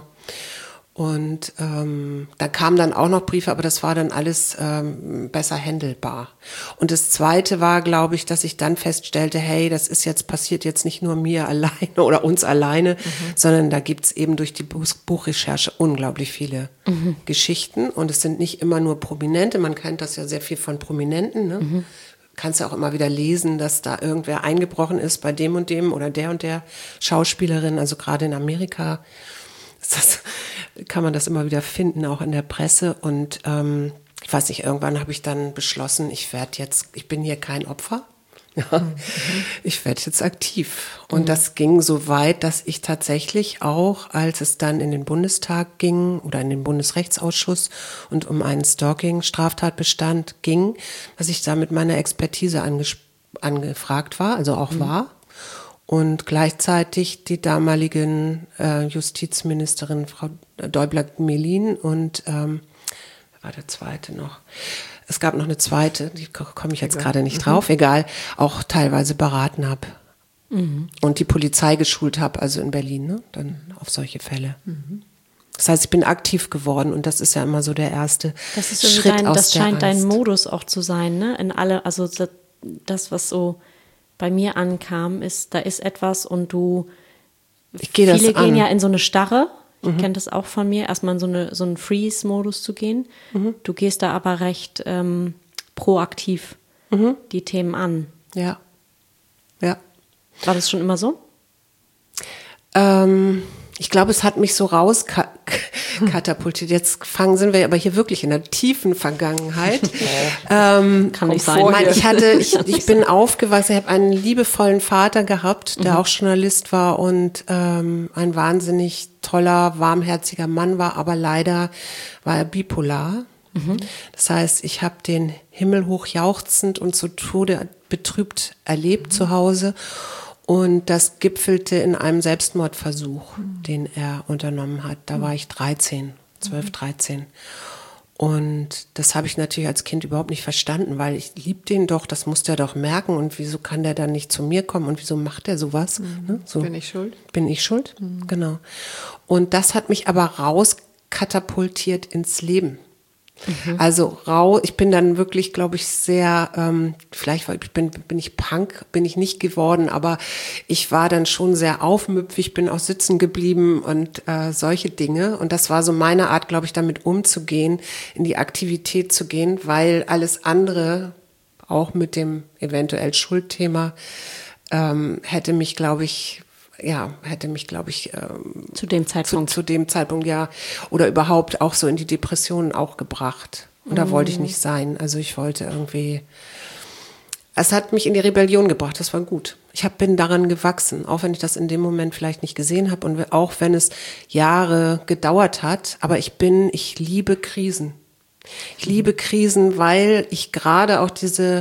Und ähm, da kamen dann auch noch Briefe, aber das war dann alles ähm, besser handelbar. Und das Zweite war, glaube ich, dass ich dann feststellte, hey, das ist jetzt passiert jetzt nicht nur mir alleine oder uns alleine, mhm. sondern da gibt's eben durch die Buch- Buchrecherche unglaublich viele mhm. Geschichten. Und es sind nicht immer nur Prominente, man kennt das ja sehr viel von Prominenten, ne? Mhm. Kannst ja auch immer wieder lesen, dass da irgendwer eingebrochen ist bei dem und dem oder der und der Schauspielerin, also gerade in Amerika. Das kann man das immer wieder finden, auch in der Presse. Und ähm, ich weiß nicht, irgendwann habe ich dann beschlossen, ich werde jetzt, ich bin hier kein Opfer. Ja, mhm. Ich werde jetzt aktiv. Und mhm. das ging so weit, dass ich tatsächlich auch, als es dann in den Bundestag ging oder in den Bundesrechtsausschuss und um einen Stalking-Straftatbestand ging, dass ich da mit meiner Expertise anges- angefragt war, also auch mhm. war. Und gleichzeitig die damaligen äh, Justizministerin Frau Däubler-Melin und ähm, wer war der zweite noch? Es gab noch eine zweite, die komme ich jetzt gerade nicht drauf, mhm. egal, auch teilweise beraten habe mhm. und die Polizei geschult habe, also in Berlin, ne, dann auf solche Fälle. Mhm. Das heißt, ich bin aktiv geworden und das ist ja immer so der erste das ist Schritt dein, aus das der scheint Angst. Dein Modus auch zu sein, ne? In alle, also das, was so bei mir ankam, ist, da ist etwas und du, ich geh das viele an. gehen ja in so eine Starre, ich mhm. kenne das auch von mir, erstmal in so, eine, so einen Freeze-Modus zu gehen. Mhm. Du gehst da aber recht ähm, proaktiv mhm. die Themen an. Ja, ja. War das schon immer so? Ähm, ich glaube, es hat mich so rauskatapultiert. Jetzt fangen sind wir aber hier wirklich in der tiefen Vergangenheit. ähm, Kann nicht sein. Mein, ich hatte, ich, ich bin aufgewachsen, ich habe einen liebevollen Vater gehabt, der mhm. auch Journalist war und ähm, ein wahnsinnig toller, warmherziger Mann war, aber leider war er bipolar. Mhm. Das heißt, ich habe den Himmel hoch jauchzend und zu Tode betrübt erlebt mhm. zu Hause. Und das gipfelte in einem Selbstmordversuch, mhm. den er unternommen hat. Da mhm. war ich dreizehn, zwölf, dreizehn. Und das habe ich natürlich als Kind überhaupt nicht verstanden, weil ich lieb den doch, das muss der doch merken. Und wieso kann der dann nicht zu mir kommen und wieso macht der sowas? Mhm. Ne? So, bin ich schuld? Bin ich schuld, mhm. genau. Und das hat mich aber rauskatapultiert ins Leben. Mhm. Also rau, ich bin dann wirklich, glaube ich, sehr, ähm, vielleicht war, ich bin, bin ich Punk, bin ich nicht geworden, aber ich war dann schon sehr aufmüpfig, bin auch sitzen geblieben und äh, solche Dinge. Und das war so meine Art, glaube ich, damit umzugehen, in die Aktivität zu gehen, weil alles andere, auch mit dem eventuell Schuldthema, ähm, hätte mich, glaube ich, ja, hätte mich, glaube ich, ähm, zu dem Zeitpunkt, zu, zu dem Zeitpunkt, ja, oder überhaupt auch so in die Depressionen auch gebracht. Und mhm. da wollte ich nicht sein. Also ich wollte irgendwie, es hat mich in die Rebellion gebracht, das war gut. Ich hab, bin daran gewachsen, auch wenn ich das in dem Moment vielleicht nicht gesehen habe und auch wenn es Jahre gedauert hat, aber ich bin, ich liebe Krisen. Ich liebe Krisen, weil ich gerade auch diese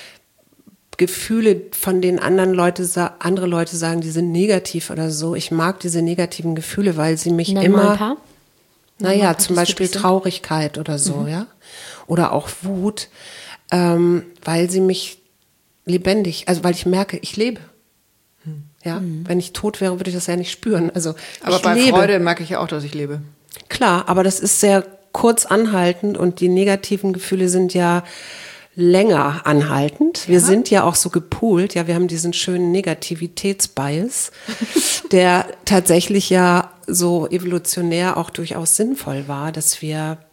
Gefühle, von denen anderen Leute, andere Leute sagen, die sind negativ oder so. Ich mag diese negativen Gefühle, weil sie mich Nenn immer, mal ein paar. naja, ein paar zum Beispiel Traurigkeit oder so, mhm. ja, oder auch Wut, ähm, weil sie mich lebendig, also weil ich merke, ich lebe. Mhm. Ja, mhm. wenn ich tot wäre, würde ich das ja nicht spüren. Also, aber ich bei lebe. Freude merke ich ja auch, dass ich lebe. Klar, aber das ist sehr kurz anhaltend und die negativen Gefühle sind ja länger anhaltend. Wir ja. sind ja auch so gepoolt, ja, wir haben diesen schönen Negativitätsbias, der tatsächlich ja so evolutionär auch durchaus sinnvoll war, dass wir,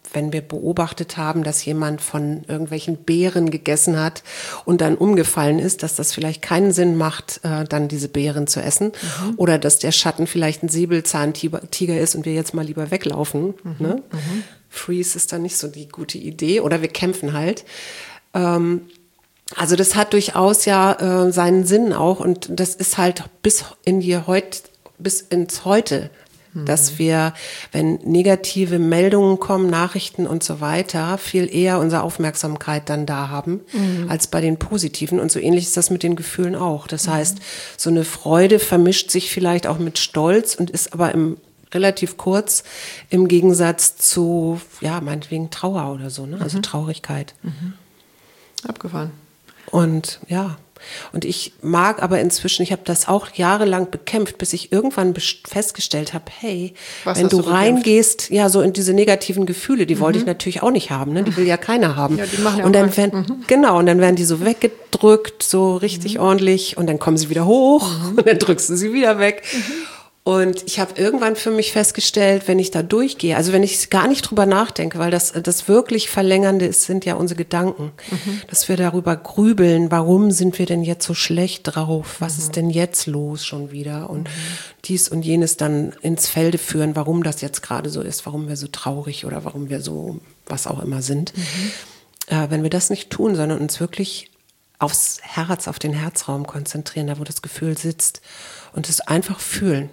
wenn wir beobachtet haben, dass jemand von irgendwelchen Beeren gegessen hat und dann umgefallen ist, dass das vielleicht keinen Sinn macht, äh, dann diese Beeren zu essen. Mhm. Oder dass der Schatten vielleicht ein Säbelzahntiger ist und wir jetzt mal lieber weglaufen. Mhm. Ne? Mhm. Freeze ist dann nicht so die gute Idee. Oder wir kämpfen halt. Ähm, also das hat durchaus ja äh, seinen Sinn auch. Und das ist halt bis in die Heut, bis ins Heute, dass wir, wenn negative Meldungen kommen, Nachrichten und so weiter, viel eher unsere Aufmerksamkeit dann da haben, mhm. als bei den positiven. Und so ähnlich ist das mit den Gefühlen auch. Das mhm. heißt, so eine Freude vermischt sich vielleicht auch mit Stolz und ist aber im relativ kurz im Gegensatz zu, ja, meinetwegen Trauer oder so, ne? Also mhm. Traurigkeit. Mhm. Abgefahren. Und ja, und ich mag aber inzwischen, ich habe das auch jahrelang bekämpft, bis ich irgendwann festgestellt habe, hey, Was wenn du, du reingehst, ja, so in diese negativen Gefühle, die mhm. wollte ich natürlich auch nicht haben, ne? Die will ja keiner haben. Ja, die machen ja und dann werden, mhm. genau, und dann werden die so weggedrückt, so richtig mhm. ordentlich, und dann kommen sie wieder hoch mhm. und dann drückst du sie wieder weg. Mhm. Und ich habe irgendwann für mich festgestellt, wenn ich da durchgehe, also wenn ich gar nicht drüber nachdenke, weil das das wirklich Verlängernde ist, sind ja unsere Gedanken, mhm. dass wir darüber grübeln, warum sind wir denn jetzt so schlecht drauf, was mhm. ist denn jetzt los schon wieder und mhm. dies und jenes dann ins Felde führen, warum das jetzt gerade so ist, warum wir so traurig oder warum wir so was auch immer sind. Mhm. Äh, wenn wir das nicht tun, sondern uns wirklich aufs Herz, auf den Herzraum konzentrieren, da wo das Gefühl sitzt und es einfach fühlen.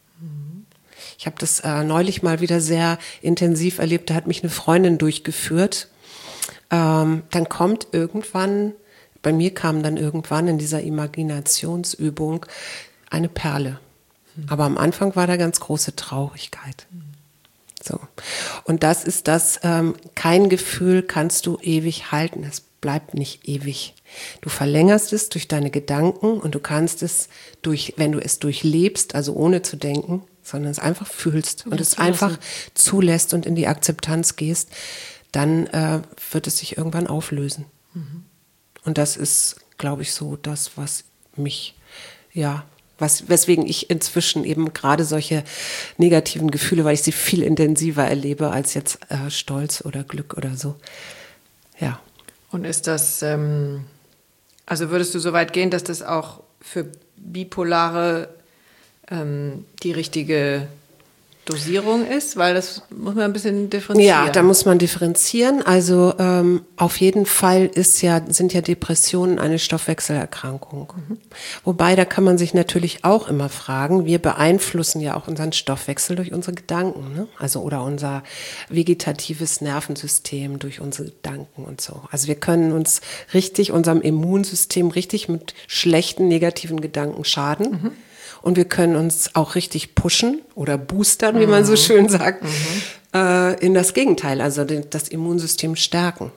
Ich habe das äh, neulich mal wieder sehr intensiv erlebt. Da hat mich eine Freundin durchgeführt. Ähm, dann kommt irgendwann, bei mir kam dann irgendwann in dieser Imaginationsübung eine Perle. Mhm. Aber am Anfang war da ganz große Traurigkeit. Mhm. So. Und das ist das, ähm, kein Gefühl kannst du ewig halten. Es bleibt nicht ewig. Du verlängerst es durch deine Gedanken und du kannst es durch, wenn du es durchlebst, also ohne zu denken, sondern es einfach fühlst und ja, es einfach zulässt und in die Akzeptanz gehst, dann äh, wird es sich irgendwann auflösen. Mhm. Und das ist, glaube ich, so das, was mich, ja, was, weswegen ich inzwischen eben gerade solche negativen Gefühle, weil ich sie viel intensiver erlebe als jetzt äh, Stolz oder Glück oder so. Ja. Und ist das, ähm, also würdest du so weit gehen, dass das auch für bipolare ähm, die richtige Dosierung ist? Weil das muss man ein bisschen differenzieren. Ja, da muss man differenzieren. Also ähm, auf jeden Fall ist ja, sind ja Depressionen eine Stoffwechselerkrankung. Mhm. Wobei, da kann man sich natürlich auch immer fragen, wir beeinflussen ja auch unseren Stoffwechsel durch unsere Gedanken, ne? Also oder unser vegetatives Nervensystem durch unsere Gedanken und so. Also wir können uns richtig, unserem Immunsystem richtig mit schlechten, negativen Gedanken schaden. Mhm. Und wir können uns auch richtig pushen oder boostern, wie man so schön sagt, mhm. äh, in das Gegenteil, also den, das Immunsystem stärken.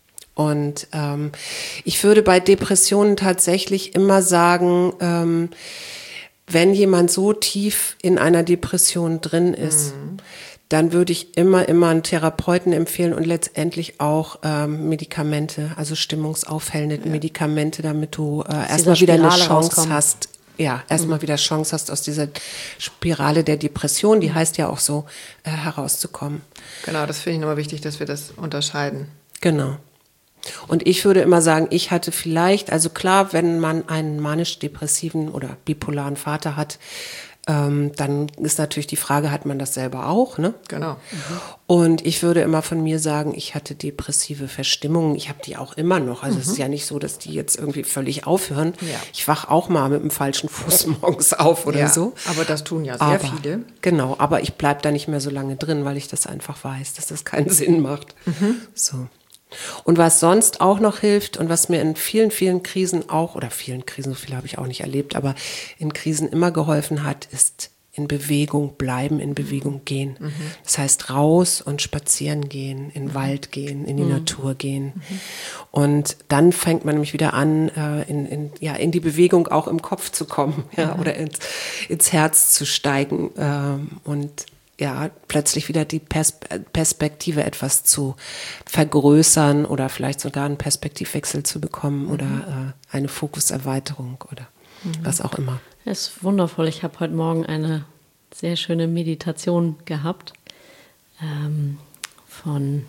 Und ähm, ich würde bei Depressionen tatsächlich immer sagen, ähm, wenn jemand so tief in einer Depression drin ist, mhm. dann würde ich immer, immer einen Therapeuten empfehlen und letztendlich auch ähm, Medikamente, also stimmungsaufhellende ja. Medikamente, damit du äh, erstmal wieder eine Chance rauskommen. hast, ja, erstmal mhm. wieder Chance hast, aus dieser Spirale der Depression, die heißt ja auch so, äh, herauszukommen. Genau, das finde ich nochmal wichtig, dass wir das unterscheiden. Genau. Und ich würde immer sagen, ich hatte vielleicht, also klar, wenn man einen manisch-depressiven oder bipolaren Vater hat, ähm, dann ist natürlich die Frage, hat man das selber auch, ne? Genau. Mhm. Und ich würde immer von mir sagen, ich hatte depressive Verstimmungen. Ich habe die auch immer noch. Also mhm. es ist ja nicht so, dass die jetzt irgendwie völlig aufhören. Ja. Ich wach auch mal mit dem falschen Fuß morgens auf oder ja, so. Aber das tun ja sehr aber, viele. Genau, aber ich bleib da nicht mehr so lange drin, weil ich das einfach weiß, dass das keinen Sinn macht. Mhm. So. Und was sonst auch noch hilft und was mir in vielen, vielen Krisen auch, oder vielen Krisen, so viele habe ich auch nicht erlebt, aber in Krisen immer geholfen hat, ist in Bewegung bleiben, in Bewegung gehen. Mhm. Das heißt raus und spazieren gehen, in den Wald gehen, in die mhm. Natur gehen. Mhm. Und dann fängt man nämlich wieder an, in, in, ja, in die Bewegung auch im Kopf zu kommen, ja, mhm. oder ins, ins Herz zu steigen und ja, plötzlich wieder die Pers- Perspektive etwas zu vergrößern oder vielleicht sogar einen Perspektivwechsel zu bekommen mhm. oder äh, eine Fokuserweiterung oder mhm. was auch immer. Das ist wundervoll. Ich habe heute Morgen eine sehr schöne Meditation gehabt ähm, von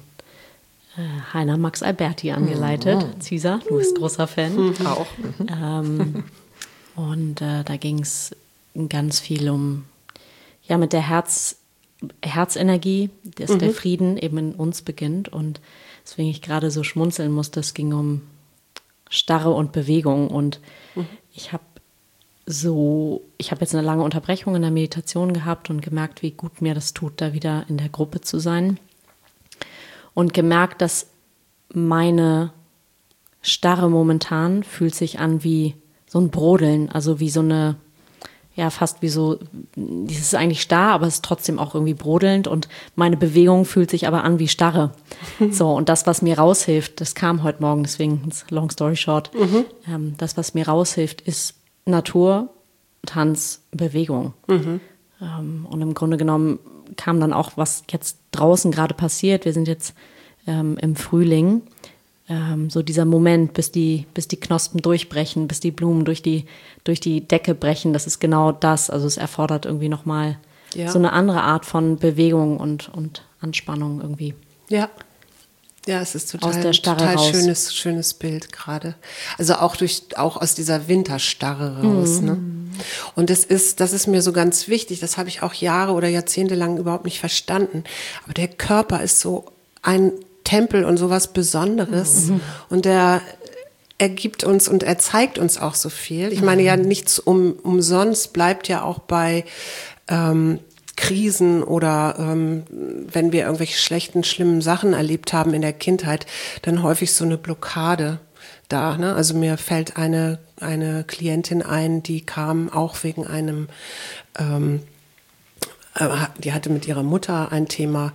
äh, Heiner Max Alberti angeleitet. Mhm. Cesar, du bist großer Fan. Mhm. Auch. Mhm. Ähm, und äh, da ging es ganz viel um, ja, mit der Herz, Herzenergie, dass mhm. der Frieden eben in uns beginnt. Und deswegen ich gerade so schmunzeln musste, es ging um Starre und Bewegung. Und mhm. ich habe so, ich habe jetzt eine lange Unterbrechung in der Meditation gehabt und gemerkt, wie gut mir das tut, da wieder in der Gruppe zu sein. Und gemerkt, dass meine Starre momentan fühlt sich an wie so ein Brodeln, also wie so eine, ja fast wie so, das ist eigentlich starr, aber es ist trotzdem auch irgendwie brodelnd und meine Bewegung fühlt sich aber an wie Starre. So, und das, was mir raushilft, das kam heute Morgen, deswegen long story short, mhm. ähm, das, was mir raushilft, ist Natur, Tanz, Bewegung. Mhm. Ähm, und im Grunde genommen kam dann auch, was jetzt draußen gerade passiert. Wir sind jetzt ähm, im Frühling. Ähm, so dieser Moment, bis die, bis die Knospen durchbrechen, bis die Blumen durch die, durch die Decke brechen. Das ist genau das. Also es erfordert irgendwie nochmal ja. so eine andere Art von Bewegung und, und Anspannung irgendwie. Ja. Ja, es ist total, aus der Starre total raus. schönes, schönes Bild gerade. Also auch durch, auch aus dieser Winterstarre raus. Mhm. Ne? Und das ist, das ist mir so ganz wichtig. Das habe ich auch Jahre oder Jahrzehnte lang überhaupt nicht verstanden. Aber der Körper ist so ein Tempel und sowas Besonderes. Mhm. Und der ergibt uns und er zeigt uns auch so viel. Ich meine ja, nichts um, umsonst bleibt ja auch bei ähm, Krisen oder ähm, wenn wir irgendwelche schlechten, schlimmen Sachen erlebt haben in der Kindheit, dann häufig so eine Blockade da. Ne? Also mir fällt eine, eine Klientin ein, die kam auch wegen einem, ähm, äh, die hatte mit ihrer Mutter ein Thema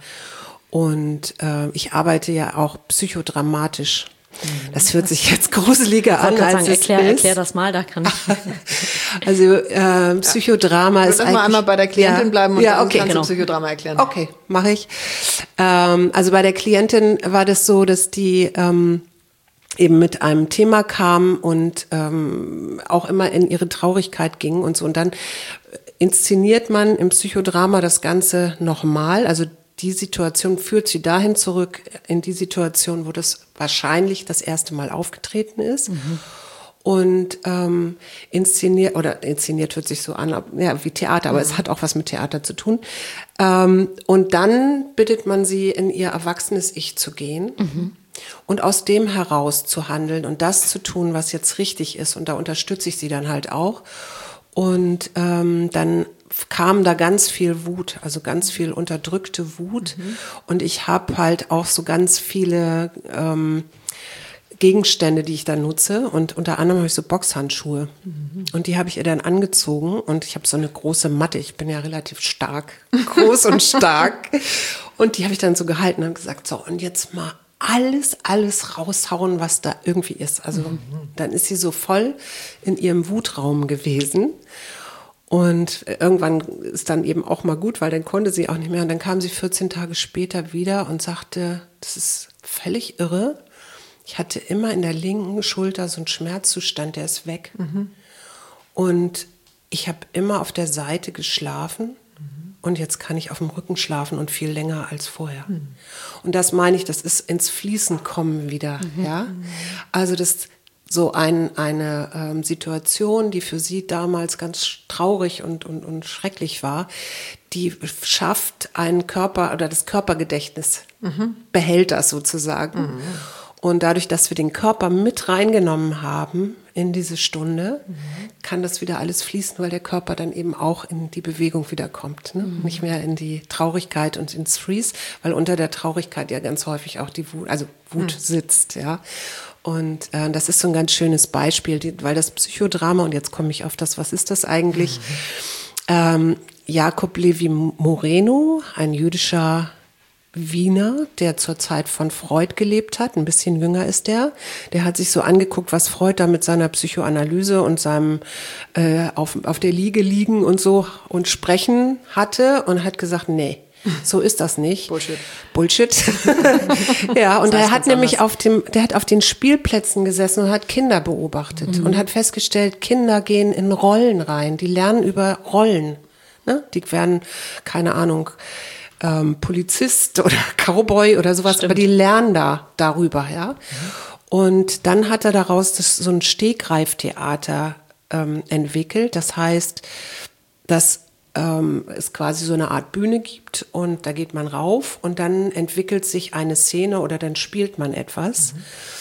und äh, ich arbeite ja auch psychodramatisch. Das hört sich jetzt gruseliger an, als sagen, es erklär, ist. Erklär das mal, da kann ich. Also äh, Psychodrama ja. ist eigentlich... Ich mal einmal bei der Klientin ja, bleiben und ja, dann okay, kannst genau. du Psychodrama erklären. Okay, mache ich. Ähm, also bei der Klientin war das so, dass die ähm, eben mit einem Thema kam und ähm, auch immer in ihre Traurigkeit ging und so. Und dann inszeniert man im Psychodrama das Ganze nochmal, also die Situation führt sie dahin zurück, in die Situation, wo das wahrscheinlich das erste Mal aufgetreten ist. Mhm. Und ähm, inszeniert, oder inszeniert hört sich so an, ja, wie Theater, aber mhm. es hat auch was mit Theater zu tun. Ähm, und dann bittet man sie, in ihr erwachsenes Ich zu gehen mhm. und aus dem heraus zu handeln und das zu tun, was jetzt richtig ist. Und da unterstütze ich sie dann halt auch. Und ähm, dann kam da ganz viel Wut, also ganz viel unterdrückte Wut. Mhm. Und ich habe halt auch so ganz viele ähm, Gegenstände, die ich da nutze. Und unter anderem habe ich so Boxhandschuhe. Mhm. Und die habe ich ihr dann angezogen. Und ich habe so eine große Matte. Ich bin ja relativ stark, groß und stark. Und die habe ich dann so gehalten und gesagt, so, und jetzt mal alles, alles raushauen, was da irgendwie ist. Also mhm. dann ist sie so voll in ihrem Wutraum gewesen. Und irgendwann ist dann eben auch mal gut, weil dann konnte sie auch nicht mehr. Und dann kam sie vierzehn Tage später wieder und sagte, das ist völlig irre. Ich hatte immer in der linken Schulter so einen Schmerzzustand, der ist weg. Mhm. Und ich habe immer auf der Seite geschlafen. Mhm. Und jetzt kann ich auf dem Rücken schlafen und viel länger als vorher. Mhm. Und das meine ich, das ist ins Fließen kommen wieder. Mhm. Ja? Also das so ein, eine ähm, Situation, die für sie damals ganz traurig und, und, und schrecklich war, die schafft einen Körper oder das Körpergedächtnis, mhm. behält das sozusagen. Mhm. Und dadurch, dass wir den Körper mit reingenommen haben in diese Stunde, mhm. kann das wieder alles fließen, weil der Körper dann eben auch in die Bewegung wieder kommt. Ne? Mhm. Nicht mehr in die Traurigkeit und ins Freeze, weil unter der Traurigkeit ja ganz häufig auch die Wut, also Wut mhm. sitzt, ja. Und äh, das ist so ein ganz schönes Beispiel, die, weil das Psychodrama, und jetzt komme ich auf das, was ist das eigentlich? Mhm. Ähm, Jakob Levi Moreno, ein jüdischer Wiener, der zur Zeit von Freud gelebt hat, ein bisschen jünger ist der, der hat sich so angeguckt, was Freud da mit seiner Psychoanalyse und seinem äh, auf, auf der Liege liegen und so und sprechen hatte und hat gesagt, nee, so ist das nicht. Bullshit. Bullshit. Ja, und er hat nämlich auf dem, der hat auf den Spielplätzen gesessen und hat Kinder beobachtet mhm. und hat festgestellt, Kinder gehen in Rollen rein, die lernen über Rollen. Ne? Die werden, keine Ahnung, ähm, Polizist oder Cowboy oder sowas, Stimmt. aber die lernen da darüber, ja. Mhm. Und dann hat er daraus das, so ein Stegreiftheater ähm, entwickelt. Das heißt, dass ähm, es quasi so eine Art Bühne gibt und da geht man rauf und dann entwickelt sich eine Szene oder dann spielt man etwas. Mhm.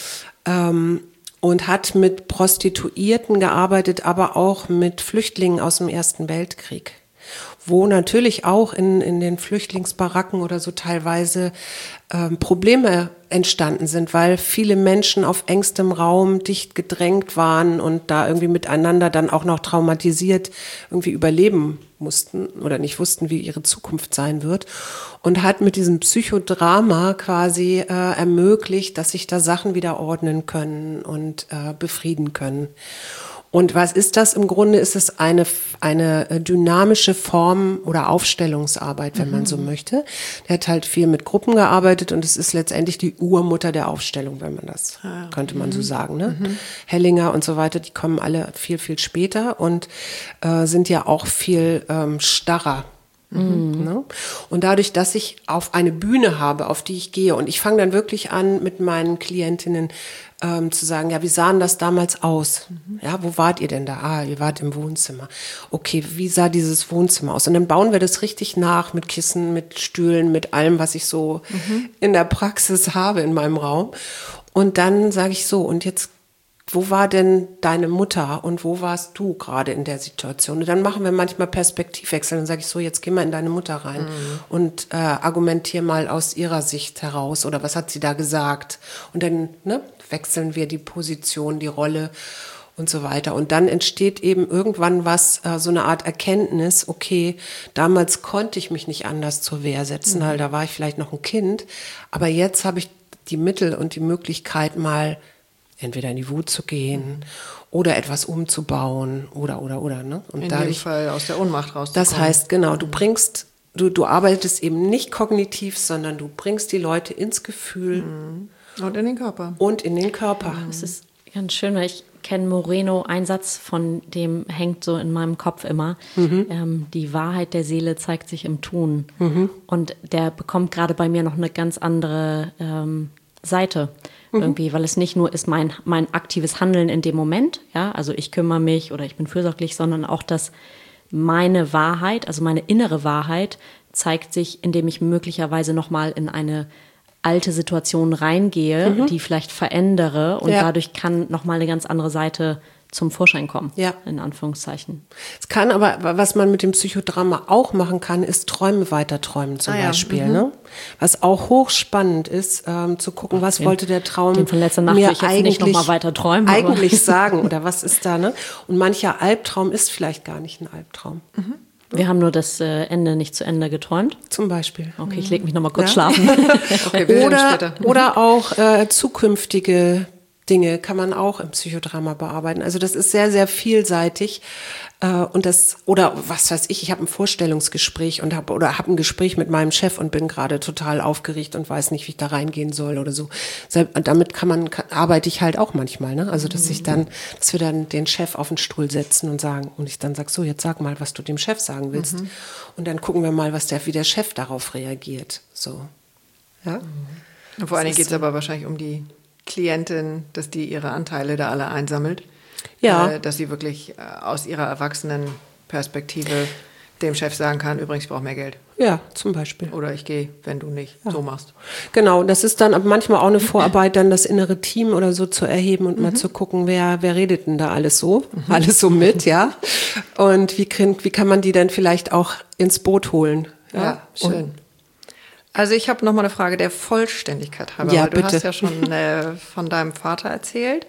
Ähm, und hat mit Prostituierten gearbeitet, aber auch mit Flüchtlingen aus dem Ersten Weltkrieg, wo natürlich auch in, in den Flüchtlingsbaracken oder so teilweise ähm, Probleme entstanden sind, weil viele Menschen auf engstem Raum dicht gedrängt waren und da irgendwie miteinander dann auch noch traumatisiert irgendwie überleben mussten oder nicht wussten, wie ihre Zukunft sein wird. Und hat mit diesem Psychodrama quasi äh, ermöglicht, dass sich da Sachen wieder ordnen können und äh, befrieden können. Und was ist das? Im Grunde ist es eine, eine dynamische Form oder Aufstellungsarbeit, wenn mhm. man so möchte. Der hat halt viel mit Gruppen gearbeitet und es ist letztendlich die Urmutter der Aufstellung, wenn man das, ah, könnte man mhm. so sagen. Ne? Mhm. Hellinger und so weiter, die kommen alle viel, viel später und äh, sind ja auch viel ähm, starrer. Mhm. Ne? Und dadurch, dass ich auf eine Bühne habe, auf die ich gehe und ich fange dann wirklich an, mit meinen Klientinnen ähm, zu sagen, ja, wie sah denn das damals aus? Mhm. Ja, wo wart ihr denn da? Ah, ihr wart im Wohnzimmer. Okay, wie sah dieses Wohnzimmer aus? Und dann bauen wir das richtig nach mit Kissen, mit Stühlen, mit allem, was ich so mhm. in der Praxis habe in meinem Raum. Und dann sage ich so, und jetzt wo war denn deine Mutter und wo warst du gerade in der Situation? Und dann machen wir manchmal Perspektivwechsel. Dann sage ich so, jetzt geh mal in deine Mutter rein mhm. und äh, argumentier mal aus ihrer Sicht heraus oder was hat sie da gesagt? Und dann ne, wechseln wir die Position, die Rolle und so weiter. Und dann entsteht eben irgendwann was, äh, so eine Art Erkenntnis, okay, damals konnte ich mich nicht anders zur Wehr setzen, mhm. weil da war ich vielleicht noch ein Kind. Aber jetzt habe ich die Mittel und die Möglichkeit mal entweder in die Wut zu gehen mhm. oder etwas umzubauen oder, oder, oder. Ne? Und in dadurch, jedem Fall aus der Ohnmacht rauszukommen. Das heißt, genau, du bringst, du, du arbeitest eben nicht kognitiv, sondern du bringst die Leute ins Gefühl. Mhm. Und in den Körper. Und in den Körper. Mhm. Das ist ganz schön, weil ich kenne Moreno, ein Satz von dem hängt so in meinem Kopf immer. Mhm. Ähm, die Wahrheit der Seele zeigt sich im Tun. Mhm. Und der bekommt gerade bei mir noch eine ganz andere ähm, Seite. Irgendwie, weil es nicht nur ist mein, mein aktives Handeln in dem Moment, ja, also ich kümmere mich oder ich bin fürsorglich, sondern auch, dass meine Wahrheit, also meine innere Wahrheit, zeigt sich, indem ich möglicherweise nochmal in eine alte Situation reingehe, mhm. die vielleicht verändere und ja. dadurch kann nochmal eine ganz andere Seite zum Vorschein kommen, ja. in Anführungszeichen. Es kann aber, was man mit dem Psychodrama auch machen kann, ist Träume weiterträumen zum ah, ja. Beispiel. Mhm. Ne? Was auch hochspannend ist, ähm, zu gucken, was den, wollte der Traum den von letzter Nacht mir will ich jetzt eigentlich nicht noch mal weiter träumen, eigentlich sagen oder was ist da. Ne? Und mancher Albtraum ist vielleicht gar nicht ein Albtraum. Mhm. Wir haben nur das äh, Ende nicht zu Ende geträumt. Zum Beispiel. Okay, ich lege mich noch mal kurz ja. schlafen. Okay, oder, oder auch äh, zukünftige Dinge kann man auch im Psychodrama bearbeiten. Also das ist sehr, sehr vielseitig. Und das, oder was weiß ich, ich habe ein Vorstellungsgespräch und habe oder habe ein Gespräch mit meinem Chef und bin gerade total aufgeregt und weiß nicht, wie ich da reingehen soll oder so. Und damit kann man, kann, arbeite ich halt auch manchmal, ne? Also dass ich dann, dass wir dann den Chef auf den Stuhl setzen und sagen, und ich dann sag so, jetzt sag mal, was du dem Chef sagen willst. Mhm. Und dann gucken wir mal, was der, wie der Chef darauf reagiert. So. Ja. Mhm. Vor allen Dingen geht es aber wahrscheinlich um die Klientin, dass die ihre Anteile da alle einsammelt. Ja. Äh, dass sie wirklich äh, aus ihrer Erwachsenenperspektive dem Chef sagen kann, übrigens, ich brauche mehr Geld. Ja, zum Beispiel. Oder ich gehe, wenn du nicht ja. so machst. Genau, das ist dann manchmal auch eine Vorarbeit, dann das innere Team oder so zu erheben und mhm. mal zu gucken, wer, wer redet denn da alles so, mhm. alles so mit, ja. Und wie, wie kann man die dann vielleicht auch ins Boot holen. Ja, ja schön. Und also ich habe noch mal eine Frage der Vollständigkeit halber, ja, weil du bitte. hast ja schon äh, von deinem Vater erzählt.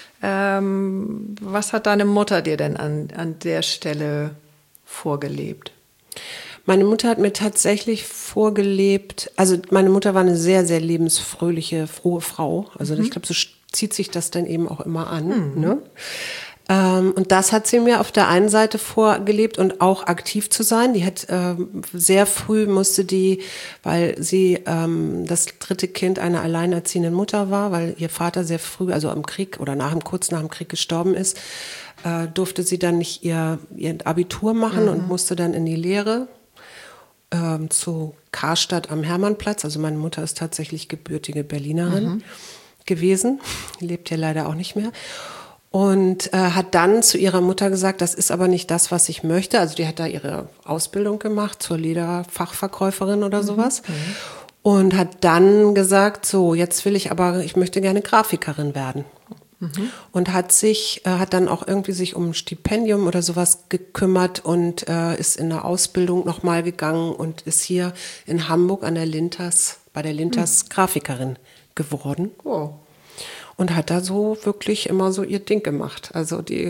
Ähm, was hat deine Mutter dir denn an, an der Stelle vorgelebt? Meine Mutter hat mir tatsächlich vorgelebt, also meine Mutter war eine sehr, sehr lebensfröhliche, frohe Frau. Also mhm. ich glaube, so zieht sich das dann eben auch immer an. Mhm. Ne? Ähm, und das hat sie mir auf der einen Seite vorgelebt und auch aktiv zu sein. Die hat ähm, sehr früh musste die, weil sie ähm, das dritte Kind einer alleinerziehenden Mutter war, weil ihr Vater sehr früh, also im Krieg oder nach dem, kurz nach dem Krieg gestorben ist, äh, durfte sie dann nicht ihr, ihr Abitur machen mhm. und musste dann in die Lehre. ähm, zu Karstadt am Hermannplatz. Also meine Mutter ist tatsächlich gebürtige Berlinerin mhm. gewesen, lebt ja leider auch nicht mehr. Und äh, hat dann zu ihrer Mutter gesagt, das ist aber nicht das, was ich möchte. Also die hat da ihre Ausbildung gemacht zur Lederfachverkäuferin oder mhm. sowas. Mhm. Und hat dann gesagt, so, jetzt will ich aber, ich möchte gerne Grafikerin werden. Mhm. Und hat sich, äh, hat dann auch irgendwie sich um ein Stipendium oder sowas gekümmert und äh, ist in eine Ausbildung nochmal gegangen und ist hier in Hamburg an der Linters, bei der Linters mhm. Grafikerin geworden. Oh. Und hat da so wirklich immer so ihr Ding gemacht. Also die,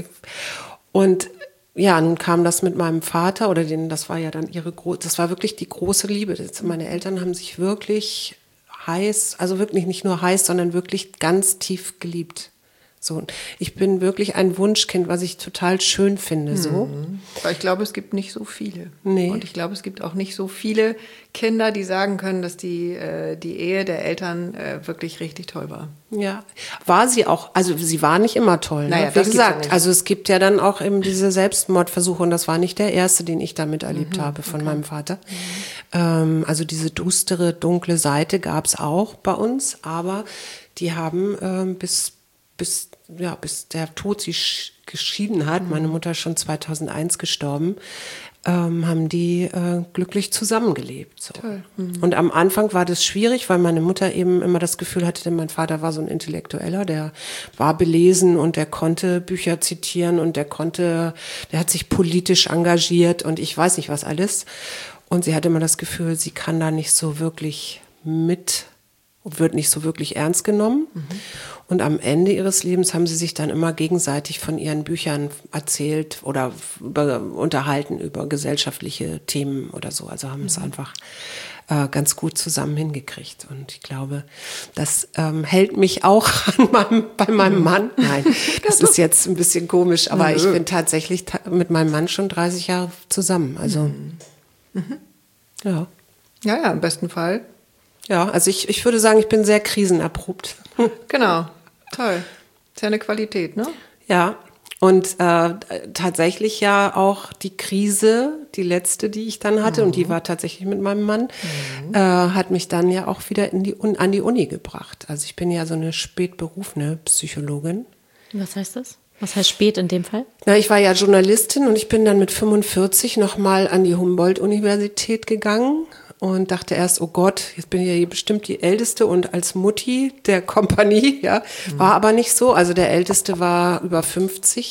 und ja, nun kam das mit meinem Vater, oder den, das war ja dann ihre große, das war wirklich die große Liebe. Das, meine Eltern haben sich wirklich heiß, also wirklich nicht nur heiß, sondern wirklich ganz tief geliebt. So, ich bin wirklich ein Wunschkind, was ich total schön finde. So. Mhm. Aber ich glaube, es gibt nicht so viele. Nee. Und ich glaube, es gibt auch nicht so viele Kinder, die sagen können, dass die, äh, die Ehe der Eltern äh, wirklich richtig toll war. Ja, war sie auch. Also sie war nicht immer toll. Naja, ne? Wie das gesagt, ja also es gibt ja dann auch eben diese Selbstmordversuche und das war nicht der erste, den ich damit erlebt mhm, habe von okay. meinem Vater. Mhm. Ähm, also diese düstere, dunkle Seite gab es auch bei uns, aber die haben ähm, bis bis ja bis der Tod sie geschieden hat, mhm. meine Mutter ist schon zweitausendeins gestorben, ähm, haben die äh, glücklich zusammengelebt. So. Toll. Mhm. Und am Anfang war das schwierig, weil meine Mutter eben immer das Gefühl hatte, denn mein Vater war so ein Intellektueller, der war belesen und der konnte Bücher zitieren und der konnte, der hat sich politisch engagiert und ich weiß nicht was alles. Und sie hatte immer das Gefühl, sie kann da nicht so wirklich mit, wird nicht so wirklich ernst genommen. Mhm. Und am Ende ihres Lebens haben sie sich dann immer gegenseitig von ihren Büchern erzählt oder über, unterhalten über gesellschaftliche Themen oder so. Also haben mhm. es einfach äh, ganz gut zusammen hingekriegt. Und ich glaube, das ähm, hält mich auch an meinem, bei meinem Mann. Nein, das ist jetzt ein bisschen komisch, aber mhm. ich bin tatsächlich ta- mit meinem Mann schon dreißig Jahre zusammen. Also, mhm. Mhm. ja. Ja, ja, im besten Fall. Ja, also ich, ich würde sagen, ich bin sehr krisenerprobt. Genau, toll. Ist ja eine Qualität, ne? Ja, und äh, tatsächlich ja auch die Krise, die letzte, die ich dann hatte, mhm. und die war tatsächlich mit meinem Mann, mhm. äh, hat mich dann ja auch wieder in die, an die Uni gebracht. Also ich bin ja so eine spätberufene Psychologin. Was heißt das? Was heißt spät in dem Fall? Na, ich war ja Journalistin und ich bin dann mit fünfundvierzig nochmal an die Humboldt-Universität gegangen. Und dachte erst, oh Gott, jetzt bin ich ja hier bestimmt die Älteste und als Mutti der Kompanie, ja, mhm. war aber nicht so. Also der Älteste war über fünfzig,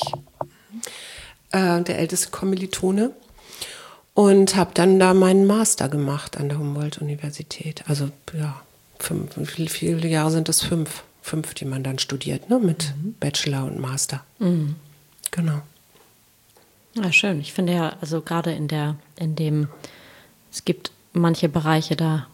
äh, der älteste Kommilitone. Und habe dann da meinen Master gemacht an der Humboldt-Universität. Also ja, fünf, wie viele Jahre sind das? Fünf, fünf, die man dann studiert, ne, mit mhm. Bachelor und Master. Mhm. Genau. Ja, schön. Ich finde ja, also gerade in der, in dem, es gibt manche Bereiche, da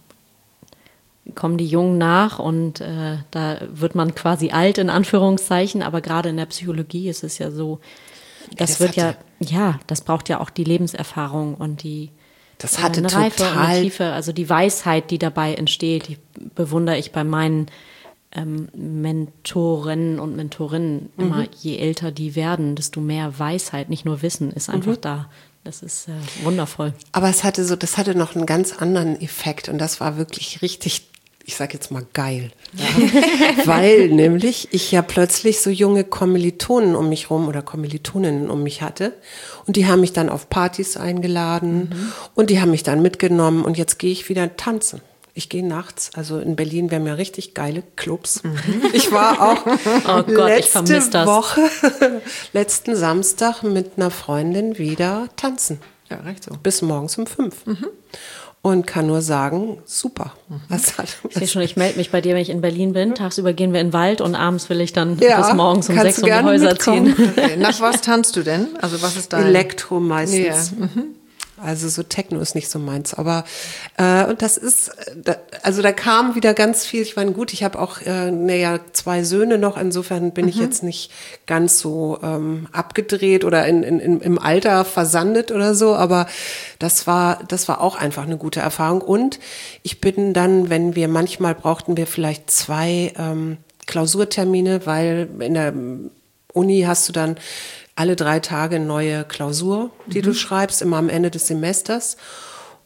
kommen die Jungen nach und äh, da wird man quasi alt, in Anführungszeichen, aber gerade in der Psychologie ist es ja so, das, das wird ja, ja, das braucht ja auch die Lebenserfahrung und die das hatte äh, eine Reife total und eine Tiefe, also die Weisheit, die dabei entsteht, die bewundere ich bei meinen ähm, Mentorinnen und Mentorinnen mhm. immer. Je älter die werden, desto mehr Weisheit, nicht nur Wissen, ist einfach mhm. da. Das ist äh, wundervoll. Aber es hatte so, das hatte noch einen ganz anderen Effekt und das war wirklich richtig, ich sag jetzt mal geil. Ja. Weil nämlich ich ja plötzlich so junge Kommilitonen um mich rum oder Kommilitoninnen um mich hatte und die haben mich dann auf Partys eingeladen mhm. und die haben mich dann mitgenommen und jetzt gehe ich wieder tanzen. Ich gehe nachts, also in Berlin wären mir richtig geile Clubs. Mhm. Ich war auch oh Gott, letzte ich das. Woche, letzten Samstag mit einer Freundin wieder tanzen. Ja, recht so. Bis morgens um fünf. Mhm. Und kann nur sagen, super. Mhm. Das hat, ich sehe schon, ich melde mich bei dir, wenn ich in Berlin bin. Tagsüber gehen wir in den Wald und abends will ich dann ja, bis morgens um sechs um die Häuser mitkommen. ziehen. Okay. Nach was tanzt du denn? Also was ist dein... Elektro meistens. Ja. Mhm. Also so Techno ist nicht so meins, aber äh, und das ist, da, also da kam wieder ganz viel. Ich meine, gut, ich habe auch äh, naja, zwei Söhne noch, insofern bin mhm. ich jetzt nicht ganz so ähm, abgedreht oder in, in, in, im Alter versandet oder so, aber das war, das war auch einfach eine gute Erfahrung. Und ich bin dann, wenn wir manchmal brauchten wir vielleicht zwei ähm, Klausurtermine, weil in der Uni hast du dann alle drei Tage eine neue Klausur, die mhm. du schreibst, immer am Ende des Semesters.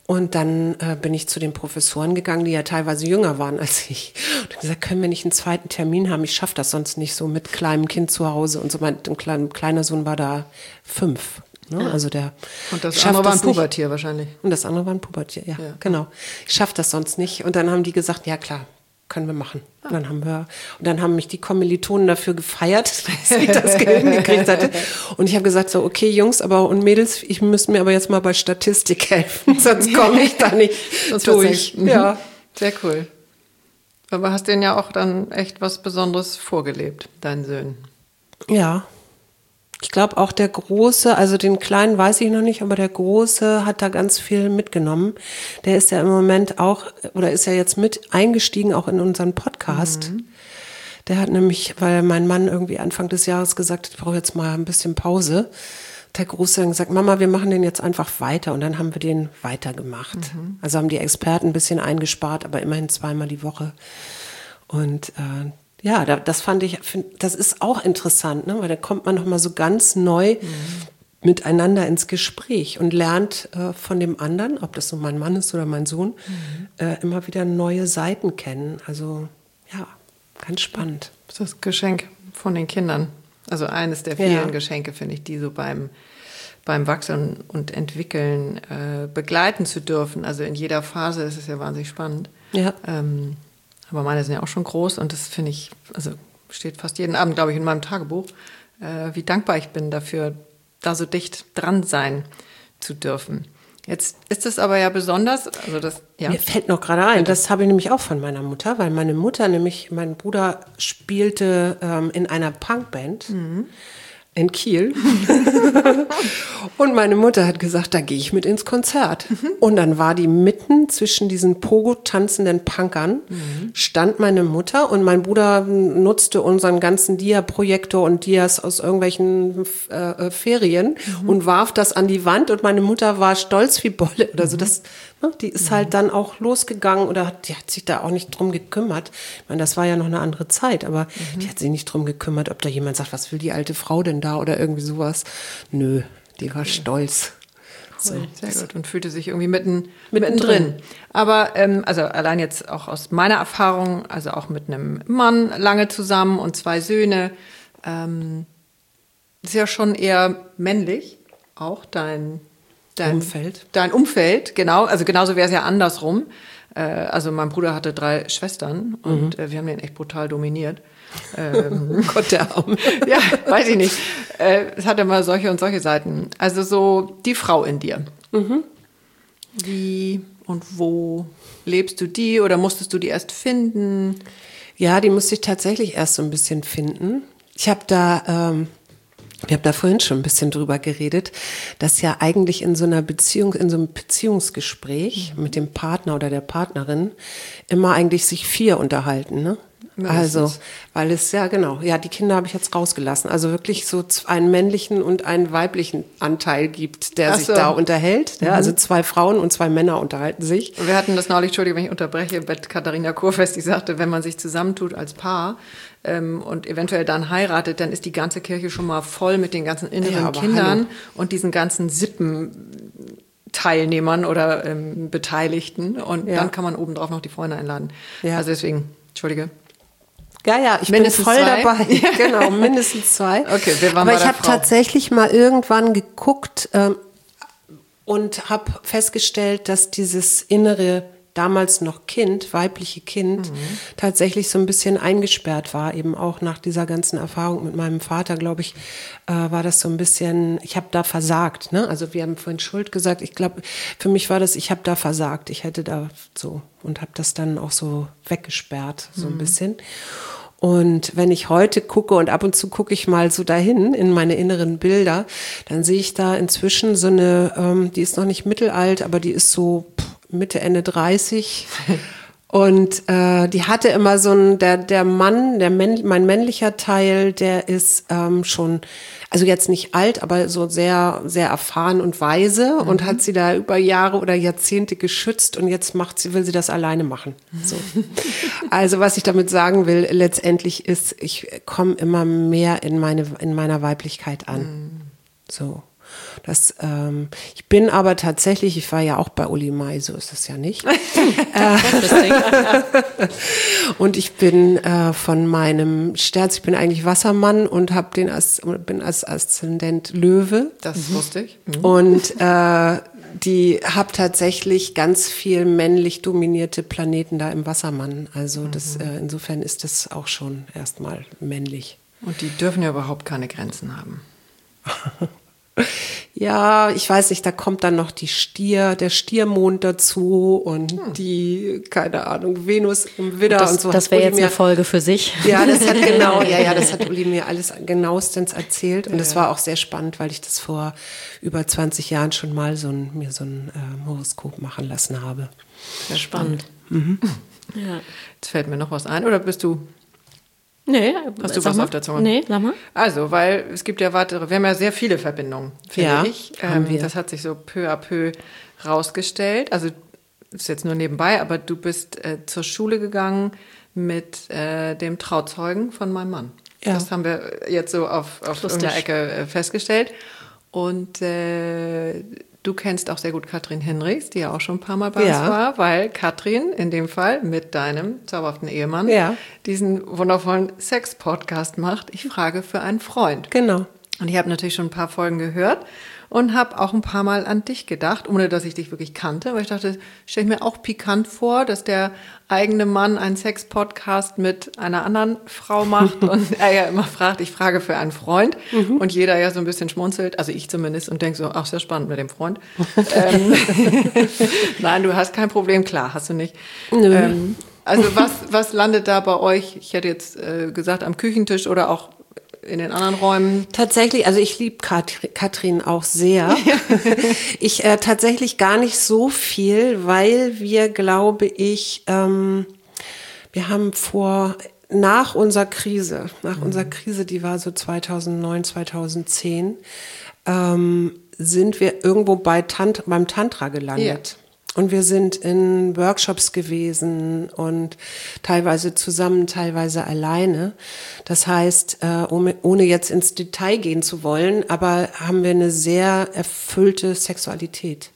Und dann äh, bin ich zu den Professoren gegangen, die ja teilweise jünger waren als ich. Und habe gesagt, können wir nicht einen zweiten Termin haben? Ich schaffe das sonst nicht so mit kleinem Kind zu Hause. Und so mein ein kleiner, kleiner Sohn war da fünf. Ne? Also der und das andere war ein Pubertier wahrscheinlich. Und das andere war ein Pubertier, ja, ja. genau. Ich schaffe das sonst nicht. Und dann haben die gesagt, ja klar, können wir machen. Und dann haben wir, und dann haben mich die Kommilitonen dafür gefeiert, dass ich das hingekriegt hatte. Und ich habe gesagt, so, okay, Jungs, aber und Mädels, ich müsste mir aber jetzt mal bei Statistik helfen, sonst komme ich da nicht durch. Mhm. Ja, sehr cool. Aber hast denen ja auch dann echt was Besonderes vorgelebt, deinen Söhnen. Ja. Ich glaube auch der Große, also den Kleinen weiß ich noch nicht, aber der Große hat da ganz viel mitgenommen. Der ist ja im Moment auch, oder ist ja jetzt mit eingestiegen auch in unseren Podcast. Mhm. Der hat nämlich, weil mein Mann irgendwie Anfang des Jahres gesagt hat, ich brauche jetzt mal ein bisschen Pause. Der Große hat gesagt, Mama, wir machen den jetzt einfach weiter. Und dann haben wir den weitergemacht. Mhm. Also haben die Experten ein bisschen eingespart, aber immerhin zweimal die Woche. Und äh, ja, das fand ich, das ist auch interessant, ne? Weil da kommt man nochmal so ganz neu mhm. miteinander ins Gespräch und lernt äh, von dem anderen, ob das so mein Mann ist oder mein Sohn, mhm. äh, immer wieder neue Seiten kennen. Also ja, ganz spannend. Das ist das Geschenk von den Kindern. Also eines der vielen ja. Geschenke, finde ich, die so beim, beim Wachsen und Entwickeln äh, begleiten zu dürfen. Also in jeder Phase ist es ja wahnsinnig spannend. Ja. Ähm, Aber meine sind ja auch schon groß und das finde ich, also steht fast jeden Abend, glaube ich, in meinem Tagebuch, äh, wie dankbar ich bin dafür, da so dicht dran sein zu dürfen. Jetzt ist es aber ja besonders, also das, ja. Mir fällt noch gerade ein, das habe ich nämlich auch von meiner Mutter, weil meine Mutter nämlich, mein Bruder spielte ähm, in einer Punkband. Mhm. In Kiel. Und meine Mutter hat gesagt, da gehe ich mit ins Konzert. Mhm. Und dann war die mitten zwischen diesen Pogo-tanzenden Punkern, mhm. stand meine Mutter und mein Bruder nutzte unseren ganzen Dia-Projektor und Dias aus irgendwelchen äh, Ferien mhm. und warf das an die Wand und meine Mutter war stolz wie Bolle oder so. Das, ne, die ist mhm. halt dann auch losgegangen oder hat, die hat sich da auch nicht drum gekümmert. Ich meine, das war ja noch eine andere Zeit, aber mhm. die hat sich nicht drum gekümmert, ob da jemand sagt, was will die alte Frau denn da oder irgendwie sowas. Nö, die war okay. stolz. Cool, so. Sehr gut. Und fühlte sich irgendwie mitten, mittendrin. Mitten Aber ähm, also allein jetzt auch aus meiner Erfahrung, also auch mit einem Mann lange zusammen und zwei Söhne, ähm, ist ja schon eher männlich, auch dein, dein Umfeld. Dein Umfeld, genau. Also genauso wäre es ja andersrum. Äh, also mein Bruder hatte drei Schwestern und mhm. äh, wir haben den echt brutal dominiert. ähm, Gott, der Arme. Ja, weiß ich nicht. Äh, es hat immer solche und solche Seiten. Also so die Frau in dir. Mhm. Wie und wo lebst du die oder musstest du die erst finden? Ja, die musste ich tatsächlich erst so ein bisschen finden. Ich habe da, ähm, wir haben da vorhin schon ein bisschen drüber geredet, dass ja eigentlich in so einer Beziehung, in so einem Beziehungsgespräch mhm. mit dem Partner oder der Partnerin immer eigentlich sich vier unterhalten, ne? Also, weil es, ja genau, ja, die Kinder habe ich jetzt rausgelassen. Also wirklich so einen männlichen und einen weiblichen Anteil gibt, der Ach sich so. da unterhält. Ja, mhm. Also zwei Frauen und zwei Männer unterhalten sich. Wir hatten das neulich, Entschuldigung, wenn ich unterbreche, mit Katharina Kurfest, die sagte, wenn man sich zusammentut als Paar ähm, und eventuell dann heiratet, dann ist die ganze Kirche schon mal voll mit den ganzen inneren ja, Kindern hallo. und diesen ganzen Sippen. Teilnehmern oder ähm, Beteiligten und ja. dann kann man obendrauf noch die Freunde einladen. Ja. Also deswegen, Entschuldige. Ja, ja, ich mindestens bin voll zwei? dabei. Genau, mindestens zwei. Okay, wir waren Aber bei ich der habe Frau. tatsächlich mal irgendwann geguckt ähm, und habe festgestellt, dass dieses innere, damals noch Kind, weibliche Kind, mhm. tatsächlich so ein bisschen eingesperrt war. Eben auch nach dieser ganzen Erfahrung mit meinem Vater, glaube ich, äh, war das so ein bisschen, ich habe da versagt. Ne? Also wir haben vorhin Schuld gesagt. Ich glaube, für mich war das, ich habe da versagt. Ich hätte da so und habe das dann auch so weggesperrt, so ein mhm. bisschen. Und wenn ich heute gucke und ab und zu gucke ich mal so dahin in meine inneren Bilder, dann sehe ich da inzwischen so eine, ähm, die ist noch nicht mittelalt, aber die ist so Mitte, Ende dreißig. Und äh, die hatte immer so ein, der, der Mann, der Männ, mein männlicher Teil, der ist ähm, schon, also jetzt nicht alt, aber so sehr, sehr erfahren und weise mhm. und hat sie da über Jahre oder Jahrzehnte geschützt und jetzt macht sie, will sie das alleine machen. So. Also was ich damit sagen will, letztendlich ist, ich komme immer mehr in meine, in meiner Weiblichkeit an. Mhm. So. Das, ähm, ich bin aber tatsächlich, ich war ja auch bei Uli Mai, so ist es ja nicht. Und ich bin äh, von meinem Sternzeichen, ich bin eigentlich Wassermann und hab den als, bin als Aszendent Löwe. Das mhm. wusste ich. Mhm. Und äh, die habe tatsächlich ganz viel männlich dominierte Planeten da im Wassermann. Also mhm. das, äh, insofern ist das auch schon erstmal männlich. Und die dürfen ja überhaupt keine Grenzen haben. Ja, ich weiß nicht, da kommt dann noch die Stier, der Stiermond dazu und hm. die, keine Ahnung, Venus im Widder das, und so. Das wäre jetzt eine Folge für sich. Ja, das hat genau, ja, ja, das hat Uli mir alles genauestens erzählt und das ja. war auch sehr spannend, weil ich das vor über zwanzig Jahren schon mal so ein, mir so ein äh, Horoskop machen lassen habe. Sehr spannend. Mhm. Ja. Jetzt fällt mir noch was ein, oder bist du... Nee, hast du was mal. auf der Zunge? Nee, sag mal. Also, weil es gibt ja weitere, wir haben ja sehr viele Verbindungen, finde ja, ich. Haben ähm, wir. Das hat sich so peu à peu rausgestellt. Also, ist jetzt nur nebenbei, aber du bist äh, zur Schule gegangen mit äh, dem Trauzeugen von meinem Mann. Ja. Das haben wir jetzt so auf, auf irgendeiner Ecke äh, festgestellt. Und äh, du kennst auch sehr gut Katrin Hinrichs, die ja auch schon ein paar Mal bei ja. uns war, weil Katrin in dem Fall mit deinem zauberhaften Ehemann ja. diesen wundervollen Sex-Podcast macht. Ich frage für einen Freund. Genau. Und ich habe natürlich schon ein paar Folgen gehört und habe auch ein paar Mal an dich gedacht, ohne dass ich dich wirklich kannte. Aber ich dachte, stelle ich mir auch pikant vor, dass der eigene Mann einen Sex-Podcast mit einer anderen Frau macht und er ja immer fragt, ich frage für einen Freund. Mhm. Und jeder ja so ein bisschen schmunzelt, also ich zumindest, und denkt so, ach, sehr spannend mit dem Freund. ähm, Nein, du hast kein Problem, klar, hast du nicht. Nö. Ähm, also was, was landet da bei euch? Ich hätte jetzt äh, gesagt, am Küchentisch oder auch in den anderen Räumen? Tatsächlich, also ich liebe Katrin auch sehr. ich äh, tatsächlich gar nicht so viel, weil wir, glaube ich, ähm, wir haben vor, nach unserer Krise, nach mhm. unserer Krise, die war so zweitausendneun, zweitausendzehn, ähm, sind wir irgendwo bei Tant- beim Tantra gelandet. Ja. Und wir sind in Workshops gewesen und teilweise zusammen, teilweise alleine. Das heißt, äh, ohne jetzt ins Detail gehen zu wollen, aber haben wir eine sehr erfüllte Sexualität.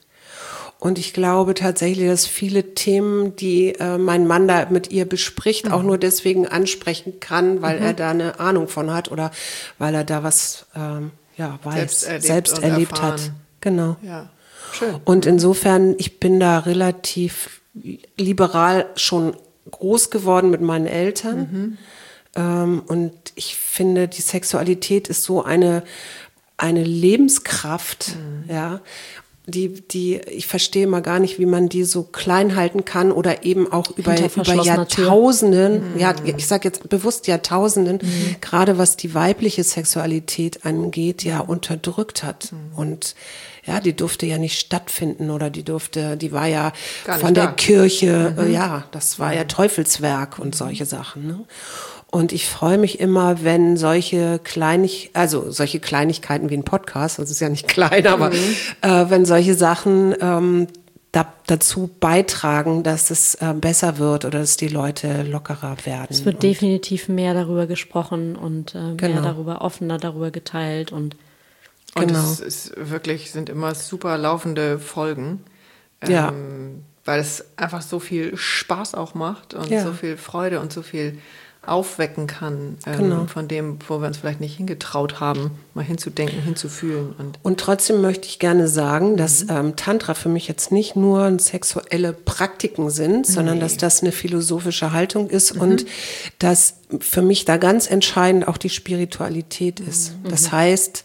Und ich glaube tatsächlich, dass viele Themen, die äh, mein Mann da mit ihr bespricht, mhm. auch nur deswegen ansprechen kann, weil mhm. er da eine Ahnung von hat oder weil er da was ähm, ja, weiß, selbst erlebt, selbst erlebt hat. Genau. Ja. Schön. Und insofern, ich bin da relativ liberal schon groß geworden mit meinen Eltern. Mhm. Ähm, und ich finde, die Sexualität ist so eine, eine Lebenskraft, mhm. ja, die, die, ich verstehe mal gar nicht, wie man die so klein halten kann oder eben auch über, über Jahrtausenden, mhm. ja, ich sage jetzt bewusst Jahrtausenden, mhm. gerade was die weibliche Sexualität angeht, ja, unterdrückt hat. Mhm. Und ja, die durfte ja nicht stattfinden oder die durfte, die war ja von der da. Kirche, mhm. äh, ja, das war ja Teufelswerk und solche Sachen, ne? Und ich freue mich immer, wenn solche Kleinig, also solche Kleinigkeiten wie ein Podcast, das ist ja nicht klein, aber mhm. äh, wenn solche Sachen ähm, da, dazu beitragen, dass es äh, besser wird oder dass die Leute lockerer werden. Es wird definitiv mehr darüber gesprochen und äh, genau. mehr darüber, offener darüber geteilt und Und genau. es ist wirklich, sind immer super laufende Folgen, ähm, ja. weil es einfach so viel Spaß auch macht und ja. so viel Freude und so viel aufwecken kann, ähm, genau. von dem, wo wir uns vielleicht nicht hingetraut haben, mal hinzudenken, hinzufühlen. Und, und trotzdem möchte ich gerne sagen, dass mhm. ähm, Tantra für mich jetzt nicht nur sexuelle Praktiken sind, sondern nee. dass das eine philosophische Haltung ist mhm. und dass für mich da ganz entscheidend auch die Spiritualität ist. Mhm. Das heißt,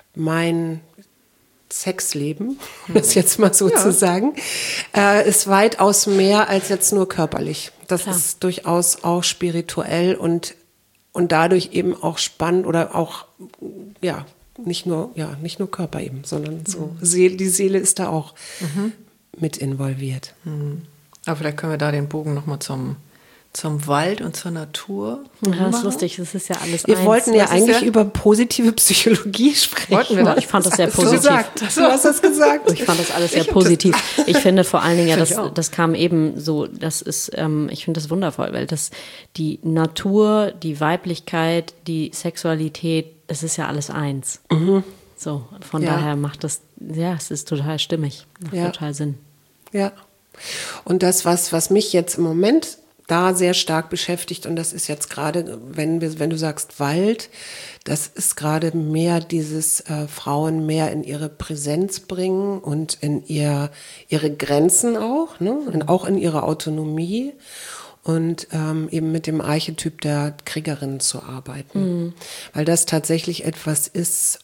mein Sexleben, um das jetzt mal so ja. zu sagen, äh, ist weitaus mehr als jetzt nur körperlich. Das Klar. ist durchaus auch spirituell und, und dadurch eben auch spannend oder auch, ja, nicht nur, ja, nicht nur Körper eben, sondern so mhm. Seele, die Seele ist da auch mhm. mit involviert. Mhm. Aber vielleicht können wir da den Bogen nochmal zum zum Wald und zur Natur. Ja, das ist lustig, das ist ja alles Wir eins. wollten ja Was eigentlich ja? über positive Psychologie sprechen. Wollten wir das? Ich fand das sehr Das hast positiv. Du, gesagt. Du hast das gesagt. Ich fand das alles sehr ich positiv. Ich finde vor allen Dingen, ja, das, ich das kam eben so, das ist, ähm, ich finde das wundervoll, weil das die Natur, die Weiblichkeit, die Sexualität, das ist ja alles eins. Mhm. So, von Ja. daher macht das, ja, es ist total stimmig, macht Ja. total Sinn. Ja. Und das, was, was mich jetzt im Moment da sehr stark beschäftigt, und das ist jetzt gerade, wenn wir, wenn du sagst Wald, das ist gerade mehr dieses äh, Frauen mehr in ihre Präsenz bringen und in ihr, ihre Grenzen auch, ne? Und auch in ihre Autonomie und ähm, eben mit dem Archetyp der Kriegerin zu arbeiten. Mhm. Weil das tatsächlich etwas ist,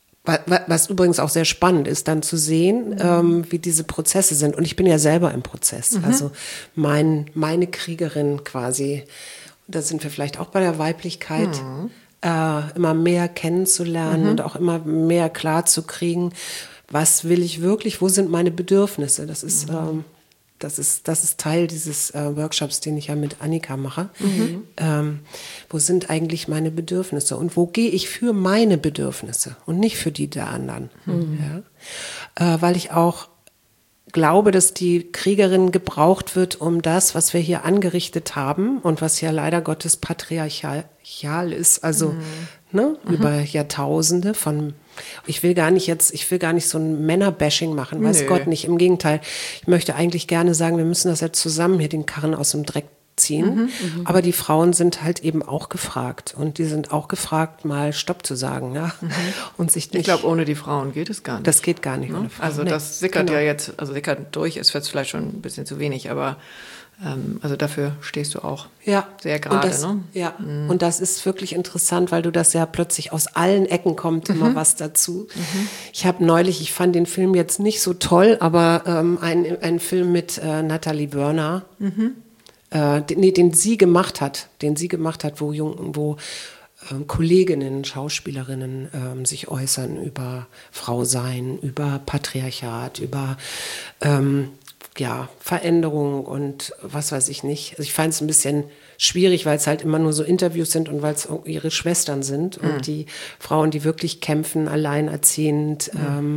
was übrigens auch sehr spannend ist, dann zu sehen, mhm. ähm, wie diese Prozesse sind. Und ich bin ja selber im Prozess. Mhm. Also mein, meine Kriegerin quasi, da sind wir vielleicht auch bei der Weiblichkeit, mhm. äh, immer mehr kennenzulernen mhm. und auch immer mehr klar zu kriegen, was will ich wirklich, wo sind meine Bedürfnisse. Das ist... Mhm. Ähm, Das ist, das ist Teil dieses äh, Workshops, den ich ja mit Annika mache. Mhm. Ähm, wo sind eigentlich meine Bedürfnisse? Und wo gehe ich für meine Bedürfnisse und nicht für die der anderen? Mhm. Ja? Äh, weil ich auch glaube, dass die Kriegerin gebraucht wird, um das, was wir hier angerichtet haben und was ja leider Gottes patriarchal ist, also mhm. ne, mhm. über Jahrtausende von... Ich will gar nicht jetzt, ich will gar nicht so ein Männerbashing machen, weiß Nö. Gott nicht. Im Gegenteil, ich möchte eigentlich gerne sagen, wir müssen das jetzt zusammen hier den Karren aus dem Dreck ziehen. Mhm, aber die Frauen sind halt eben auch gefragt. Und die sind auch gefragt, mal Stopp zu sagen. Ja? Mhm. Und sich nicht, ich glaube, ohne die Frauen geht es gar nicht. Das geht gar nicht ne? ohne Frauen. Also nee. das sickert genau. ja jetzt, also sickert durch, ist jetzt vielleicht schon ein bisschen zu wenig, aber ähm, also dafür stehst du auch ja. sehr gerade. Ne? Ja, mhm. und das ist wirklich interessant, weil du das ja plötzlich aus allen Ecken kommt immer mhm. was dazu. Mhm. Ich habe neulich, ich fand den Film jetzt nicht so toll, aber ähm, einen, einen Film mit äh, Natalie Burner, mhm. äh, den, nee, den sie gemacht hat, den sie gemacht hat, wo, Jung, wo ähm, Kolleginnen, Schauspielerinnen ähm, sich äußern über Frausein, über Patriarchat, über ähm, ja, Veränderung und was weiß ich nicht. Also ich fand es ein bisschen schwierig, weil es halt immer nur so Interviews sind und weil es ihre Schwestern sind mhm. und die Frauen, die wirklich kämpfen, alleinerziehend mhm. ähm,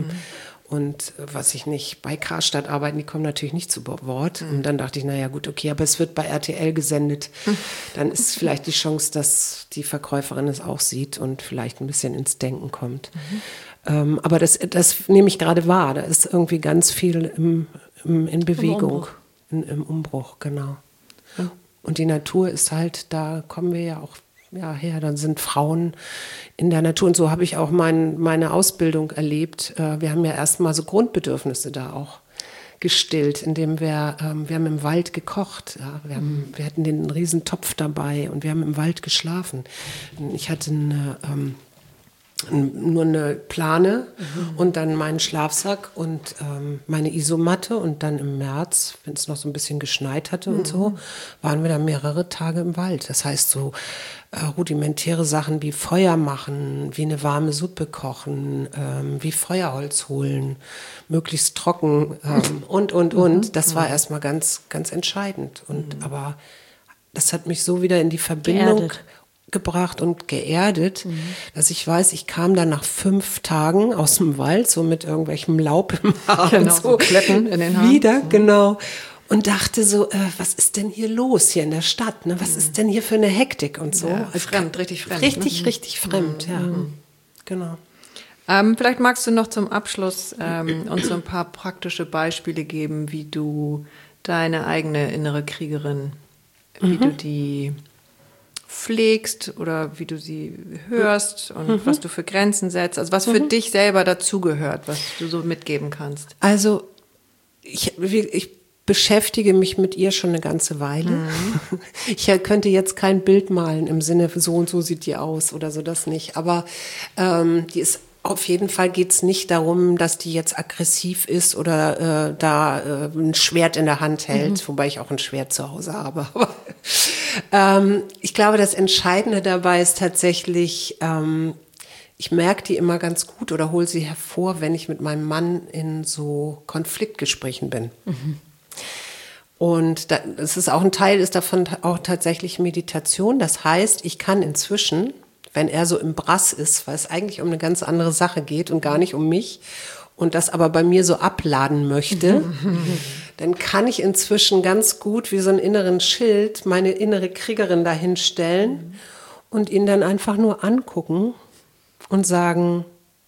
und was ich nicht, bei Karstadt arbeiten, die kommen natürlich nicht zu Wort. Mhm. Und dann dachte ich, naja gut, okay, aber es wird bei R T L gesendet. Mhm. Dann ist vielleicht die Chance, dass die Verkäuferin es auch sieht und vielleicht ein bisschen ins Denken kommt. Mhm. Ähm, aber das, das nehme ich gerade wahr. Da ist irgendwie ganz viel im in Bewegung, Im Umbruch, in, im Umbruch genau. Ja. Und die Natur ist halt, da kommen wir ja auch ja, her, dann sind Frauen in der Natur. Und so habe ich auch mein, meine Ausbildung erlebt. Wir haben ja erstmal so Grundbedürfnisse da auch gestillt, indem wir, wir haben im Wald gekocht. Ja. Wir, haben, wir hatten den riesen Topf dabei und wir haben im Wald geschlafen. Ich hatte eine... Ähm, nur eine Plane mhm. und dann meinen Schlafsack und ähm, meine Isomatte und dann im März, wenn es noch so ein bisschen geschneit hatte mhm. und so, waren wir dann mehrere Tage im Wald. Das heißt so äh, rudimentäre Sachen wie Feuer machen, wie eine warme Suppe kochen, ähm, wie Feuerholz holen, möglichst trocken ähm, und, und, und. Das war erstmal ganz, ganz entscheidend. Und, mhm. aber das hat mich so wieder in die Verbindung Geerdet. gebracht und geerdet, mhm. dass ich weiß, ich kam dann nach fünf Tagen aus dem Wald, so mit irgendwelchem Laub im Haar genau, und so, so Kletten in den Haaren. Wieder, mhm. genau. Und dachte so, äh, was ist denn hier los hier in der Stadt? Ne? Was mhm. ist denn hier für eine Hektik und so? Ja, also fremd, richtig fremd. Richtig, ne? richtig fremd, mhm. ja. Mhm. Genau. Ähm, vielleicht magst du noch zum Abschluss ähm, uns so ein paar praktische Beispiele geben, wie du deine eigene innere Kriegerin, mhm. wie du die pflegst oder wie du sie hörst und mhm. was du für Grenzen setzt, also was für mhm. dich selber dazugehört, was du so mitgeben kannst. Also ich, ich beschäftige mich mit ihr schon eine ganze Weile. Mhm. Ich könnte jetzt kein Bild malen im Sinne, so und so sieht die aus oder so, das nicht, aber ähm, die ist auf jeden Fall geht es nicht darum, dass die jetzt aggressiv ist oder äh, da äh, ein Schwert in der Hand hält, mhm. wobei ich auch ein Schwert zu Hause habe. Aber ähm, ich glaube, das Entscheidende dabei ist tatsächlich, ähm, ich merke die immer ganz gut oder hole sie hervor, wenn ich mit meinem Mann in so Konfliktgesprächen bin. Mhm. Und da, das ist auch ein Teil, ist davon auch tatsächlich Meditation. Das heißt, ich kann inzwischen, wenn er so im Brass ist, weil es eigentlich um eine ganz andere Sache geht und gar nicht um mich und das aber bei mir so abladen möchte, dann kann ich inzwischen ganz gut wie so einen inneren Schild meine innere Kriegerin dahinstellen und ihn dann einfach nur angucken und sagen,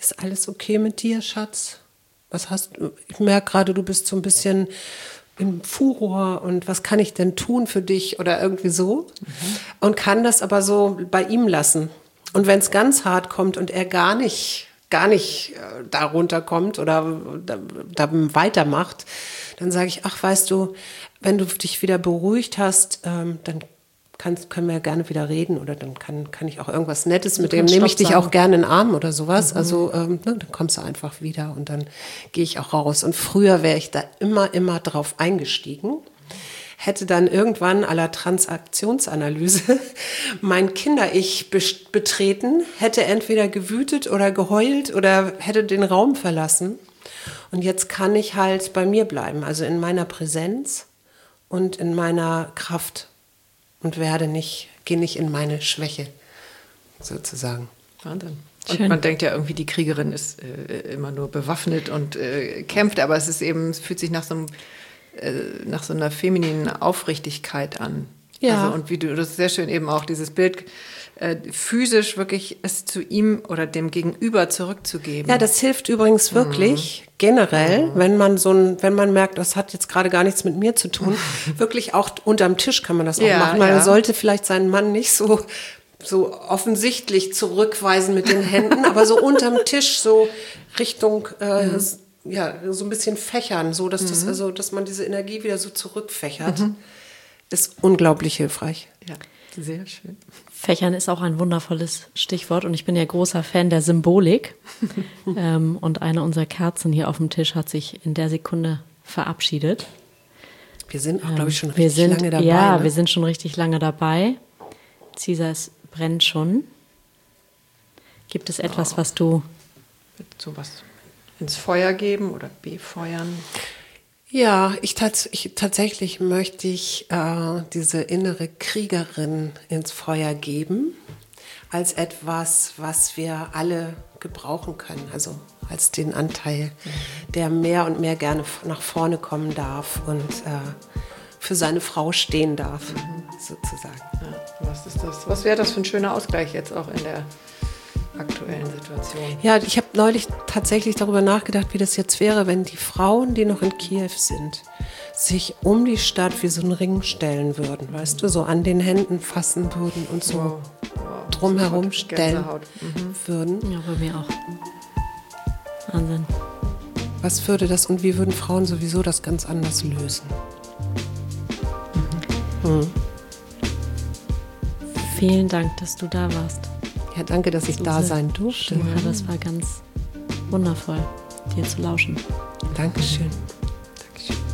ist alles okay mit dir, Schatz? Was hast du? Ich merke gerade, du bist so ein bisschen im Furor und was kann ich denn tun für dich oder irgendwie so. Mhm. Und kann das aber so bei ihm lassen. Und wenn es ganz hart kommt und er gar nicht, gar nicht äh, darunter kommt oder da, da weitermacht, dann sage ich, ach, weißt du, wenn du dich wieder beruhigt hast, ähm, dann Kann, können wir ja gerne wieder reden oder dann kann, kann ich auch irgendwas Nettes mit dem, nehme ich dich auch gerne in den Arm oder sowas. Mhm. Also ähm, ne, dann kommst du einfach wieder und dann gehe ich auch raus. Und früher wäre ich da immer, immer drauf eingestiegen, hätte dann irgendwann à la Transaktionsanalyse mein Kinder-Ich betreten, hätte entweder gewütet oder geheult oder hätte den Raum verlassen. Und jetzt kann ich halt bei mir bleiben, also in meiner Präsenz und in meiner Kraft. Und werde nicht, gehe nicht in meine Schwäche, sozusagen. Wahnsinn. Und Schön. Man denkt ja irgendwie, die Kriegerin ist äh, immer nur bewaffnet und äh, kämpft, aber es ist eben, es fühlt sich nach so, einem, äh, nach so einer femininen Aufrichtigkeit an. Ja. Also, und wie du, das ist sehr schön eben auch dieses Bild, äh, physisch wirklich es zu ihm oder dem Gegenüber zurückzugeben. Ja, das hilft übrigens wirklich mhm. generell, mhm. wenn man so ein, wenn man merkt, das hat jetzt gerade gar nichts mit mir zu tun, wirklich auch unterm Tisch kann man das auch ja, machen. Man ja. sollte vielleicht seinen Mann nicht so, so offensichtlich zurückweisen mit den Händen, aber so unterm Tisch, so Richtung, äh, mhm. ja, so ein bisschen fächern, so dass mhm. das, also, dass man diese Energie wieder so zurückfächert, mhm. ist unglaublich hilfreich. Ja, sehr schön. Fächern ist auch ein wundervolles Stichwort und ich bin ja großer Fan der Symbolik. ähm, und eine unserer Kerzen hier auf dem Tisch hat sich in der Sekunde verabschiedet. Wir sind auch, glaube ich, schon ähm, richtig sind, lange dabei. Ja, ne? wir sind schon richtig lange dabei. Cäsar, es brennt schon. Gibt es etwas, oh. was du... So was ins Feuer geben oder befeuern? Ja, ich, tats- ich tatsächlich möchte ich äh, diese innere Kriegerin ins Feuer geben, als etwas, was wir alle gebrauchen können, also als den Anteil, der mehr und mehr gerne nach vorne kommen darf und äh, für seine Frau stehen darf, mhm. sozusagen. Ja, was ist das? Was wäre das für ein schöner Ausgleich jetzt auch in der aktuellen Situation? Ja, ich habe neulich tatsächlich darüber nachgedacht, wie das jetzt wäre, wenn die Frauen, die noch in Kiew sind, sich um die Stadt wie so einen Ring stellen würden, weißt du, so an den Händen fassen würden und so wow. Wow. drumherum stellen mhm. würden. Ja, bei mir auch. Wahnsinn. Was würde das und wie würden Frauen sowieso das ganz anders lösen? Mhm. Mhm. Vielen Dank, dass du da warst. Ja, danke, dass ich so da sein durfte. Ja, das war ganz wundervoll, dir zu lauschen. Dankeschön. Dankeschön.